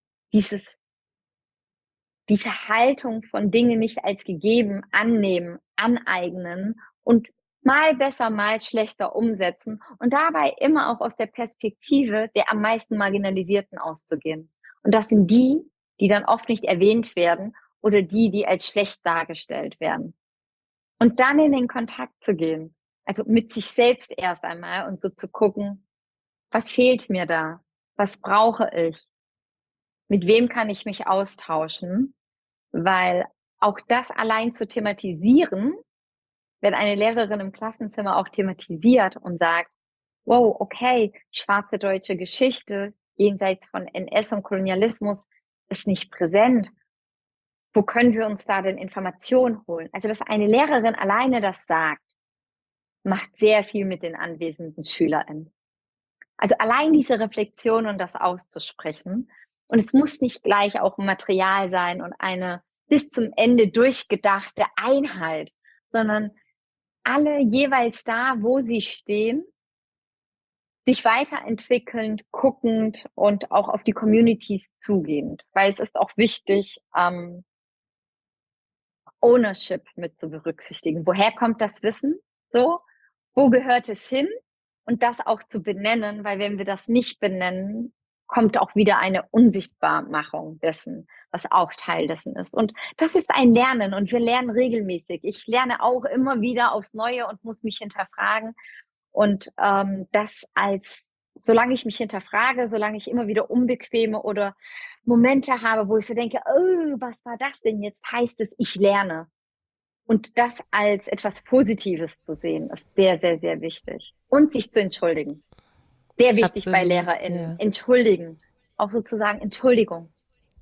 A: diese Haltung von Dingen nicht als gegeben annehmen, aneignen und mal besser, mal schlechter umsetzen und dabei immer auch aus der Perspektive der am meisten Marginalisierten auszugehen. Und das sind die, die dann oft nicht erwähnt werden oder die, die als schlecht dargestellt werden. Und dann in den Kontakt zu gehen, also mit sich selbst erst einmal und so zu gucken, was fehlt mir da? Was brauche ich? Mit wem kann ich mich austauschen? Weil auch das allein zu thematisieren, wenn eine Lehrerin im Klassenzimmer auch thematisiert und sagt, wow, okay, schwarze deutsche Geschichte jenseits von NS und Kolonialismus ist nicht präsent. Wo können wir uns da denn Informationen holen? Also, dass eine Lehrerin alleine das sagt, macht sehr viel mit den anwesenden SchülerInnen. Also allein diese Reflexion und das auszusprechen. Und es muss nicht gleich auch Material sein und eine bis zum Ende durchgedachte Einheit, sondern alle jeweils da, wo sie stehen, sich weiterentwickelnd, guckend und auch auf die Communities zugehend. Weil es ist auch wichtig, Ownership mit zu berücksichtigen. Woher kommt das Wissen? So, wo gehört es hin? Und das auch zu benennen, weil wenn wir das nicht benennen, kommt auch wieder eine Unsichtbarmachung dessen, was auch Teil dessen ist. Und das ist ein Lernen und wir lernen regelmäßig. Ich lerne auch immer wieder aufs Neue und muss mich hinterfragen. Und solange ich mich hinterfrage, solange ich immer wieder unbequeme oder Momente habe, wo ich so denke, oh, was war das denn jetzt, heißt es, ich lerne. Und das als etwas Positives zu sehen, ist sehr, sehr, sehr wichtig. Und sich zu entschuldigen. Sehr wichtig bei
C: Absolut,
A: LehrerInnen.
C: ja.
A: Entschuldigen. Auch sozusagen Entschuldigung.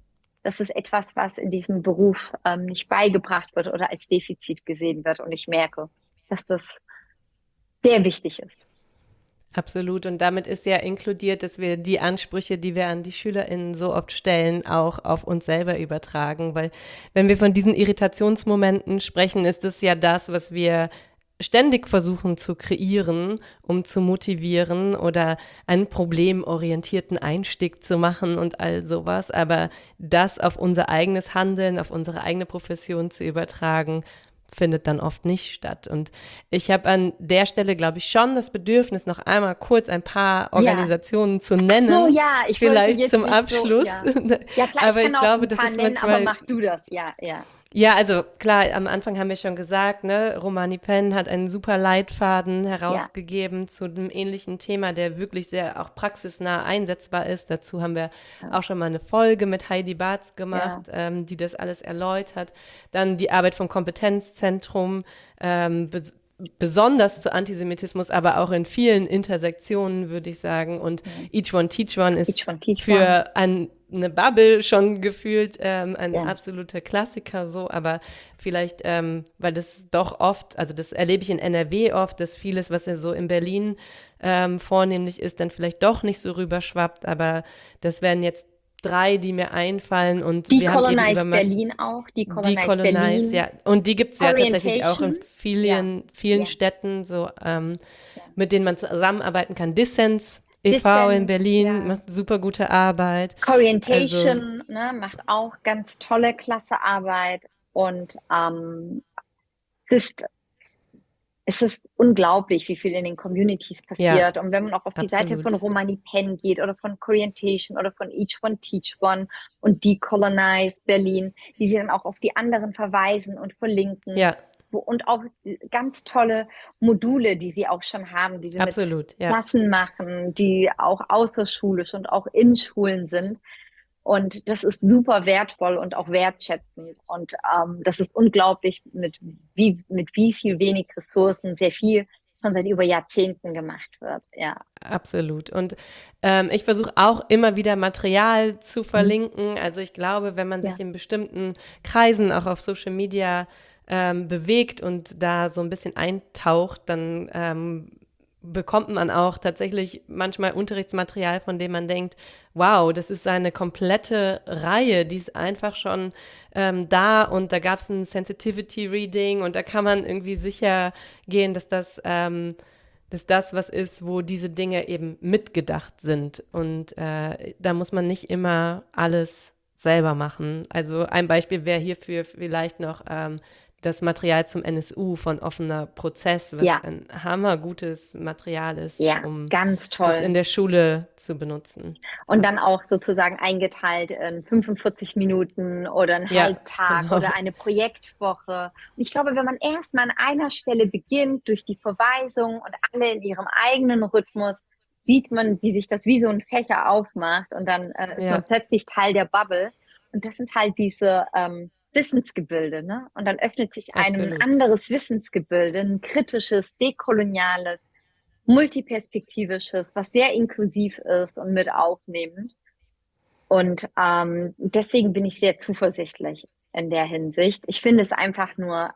A: das ist etwas, was in diesem Beruf nicht beigebracht wird oder als Defizit gesehen wird. Und ich merke, dass das sehr wichtig ist.
C: Absolut. Und damit ist ja inkludiert, dass wir die Ansprüche, die wir an die SchülerInnen so oft stellen, auch auf uns selber übertragen. Weil wenn wir von diesen Irritationsmomenten sprechen, ist es ja das, was wir ständig versuchen zu kreieren, um zu motivieren oder einen problemorientierten Einstieg zu machen und all sowas. Aber das auf unser eigenes Handeln, auf unsere eigene Profession zu übertragen, findet dann oft nicht statt. Und ich habe an der Stelle, glaube ich, schon das Bedürfnis, noch einmal kurz ein paar Organisationen zu nennen.
A: Ach so, ja, ich
C: vielleicht
A: jetzt
C: zum Abschluss.
A: So, ja. Ja, klar,
C: aber
A: ich kann auch
C: glaube,
A: ein
C: das
A: paar
C: ist
A: nennen,
C: manchmal,
A: aber mach du das, ja.
C: Ja, also klar, am Anfang haben wir schon gesagt, ne, Romani Penn hat einen super Leitfaden herausgegeben zu einem ähnlichen Thema, der wirklich sehr auch praxisnah einsetzbar ist. Dazu haben wir auch schon mal eine Folge mit Heidi Bartz gemacht, die das alles erläutert. Dann die Arbeit vom Kompetenzzentrum, besonders zu Antisemitismus, aber auch in vielen Intersektionen, würde ich sagen. Und Each One Teach One ist für eine Bubble schon gefühlt ein absoluter Klassiker so, aber vielleicht, weil das doch oft, also das erlebe ich in NRW oft, dass vieles, was ja so in Berlin vornehmlich ist, dann vielleicht doch nicht so rüberschwappt, aber das wären jetzt 3, die mir einfallen und wir haben eben über
A: Berlin auch, Decolonize Berlin.
C: Ja, und die gibt es ja tatsächlich auch in vielen Städten, so mit denen man zusammenarbeiten kann. Dissens e.V. in Berlin macht super gute Arbeit.
A: Corientation macht auch ganz tolle, klasse Arbeit und es ist unglaublich, wie viel in den Communities passiert. Und wenn man auch auf die Seite von Romani Penn geht oder von Corientation oder von Each One Teach One und Decolonize Berlin, die sie dann auch auf die anderen verweisen und verlinken.
C: Ja.
A: Und auch ganz tolle Module, die sie auch schon haben, die sie mit Klassen machen, die auch außerschulisch und auch in Schulen sind. Und das ist super wertvoll und auch wertschätzend. Und das ist unglaublich, mit wie viel wenig Ressourcen sehr viel schon seit über Jahrzehnten gemacht wird. Ja.
C: Absolut. Und ich versuche auch immer wieder Material zu verlinken. Also ich glaube, wenn man sich in bestimmten Kreisen auch auf Social Media bewegt und da so ein bisschen eintaucht, dann bekommt man auch tatsächlich manchmal Unterrichtsmaterial, von dem man denkt, wow, das ist eine komplette Reihe, die ist einfach schon da und da gab es ein Sensitivity Reading und da kann man irgendwie sicher gehen, dass das was ist, wo diese Dinge eben mitgedacht sind und da muss man nicht immer alles selber machen. Also ein Beispiel wäre hierfür vielleicht noch das Material zum NSU von Offener Prozess, was ein hammergutes Material ist, um
A: ganz toll.
C: Das in der Schule zu benutzen.
A: Und dann auch sozusagen eingeteilt in 45 Minuten oder einen Halbtag oder eine Projektwoche. Und ich glaube, wenn man erstmal an einer Stelle beginnt, durch die Verweisung und alle in ihrem eigenen Rhythmus, sieht man, wie sich das wie so ein Fächer aufmacht und dann ist man plötzlich Teil der Bubble. Und das sind halt diese Wissensgebilde, ne? Und dann öffnet sich einem ein anderes Wissensgebilde, ein kritisches, dekoloniales, multiperspektivisches, was sehr inklusiv ist und mit aufnehmend. Und deswegen bin ich sehr zuversichtlich in der Hinsicht. Ich finde es einfach nur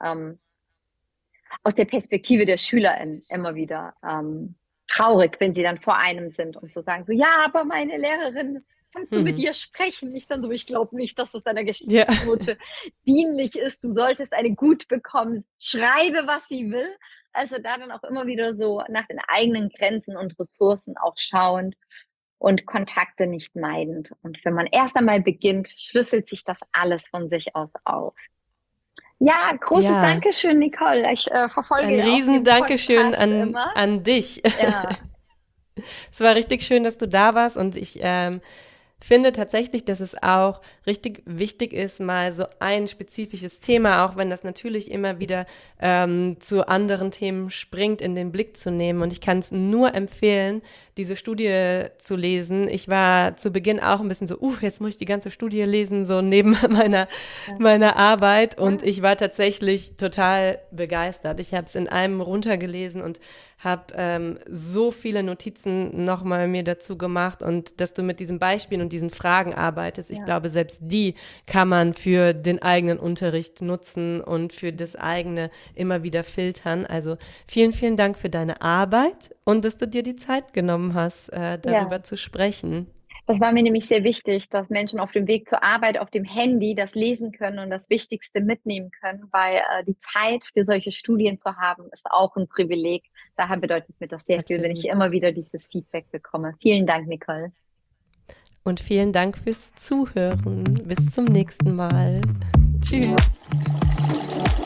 A: aus der Perspektive der SchülerInnen immer wieder traurig, wenn sie dann vor einem sind und so sagen, so, ja, aber meine Lehrerin, kannst du mit ihr sprechen? Ich dann so, ich glaube nicht, dass das deiner Geschichtsnote dienlich ist. Du solltest eine gut bekommen. Schreibe, was sie will. Also da dann auch immer wieder so nach den eigenen Grenzen und Ressourcen auch schauend und Kontakte nicht meidend. Und wenn man erst einmal beginnt, schlüsselt sich das alles von sich aus auf. Ja, großes Dankeschön, Nicole. Ich verfolge
C: ein riesen Dankeschön an dich.
A: Ja.
C: Es war richtig schön, dass du da warst und ich finde tatsächlich, dass es auch richtig wichtig ist, mal so ein spezifisches Thema, auch wenn das natürlich immer wieder zu anderen Themen springt, in den Blick zu nehmen. Und ich kann es nur empfehlen, diese Studie zu lesen. Ich war zu Beginn auch ein bisschen so, jetzt muss ich die ganze Studie lesen, so neben meiner Arbeit. Und ich war tatsächlich total begeistert. Ich habe es in einem runtergelesen und habe so viele Notizen nochmal mir dazu gemacht und dass du mit diesen Beispielen und mit diesen Fragen arbeitest. Ich
A: Ja.
C: glaube, selbst die kann man für den eigenen Unterricht nutzen und für das eigene immer wieder filtern. Also vielen, vielen Dank für deine Arbeit und dass du dir die Zeit genommen hast, darüber
A: Ja.
C: zu sprechen.
A: Das war mir nämlich sehr wichtig, dass Menschen auf dem Weg zur Arbeit auf dem Handy das lesen können und das Wichtigste mitnehmen können, weil die Zeit für solche Studien zu haben, ist auch ein Privileg. Daher bedeutet mir das sehr viel, wenn ich
C: Absolut.
A: immer wieder dieses Feedback bekomme. Vielen Dank, Nicole.
C: Und vielen Dank fürs Zuhören. Bis zum nächsten Mal. Tschüss.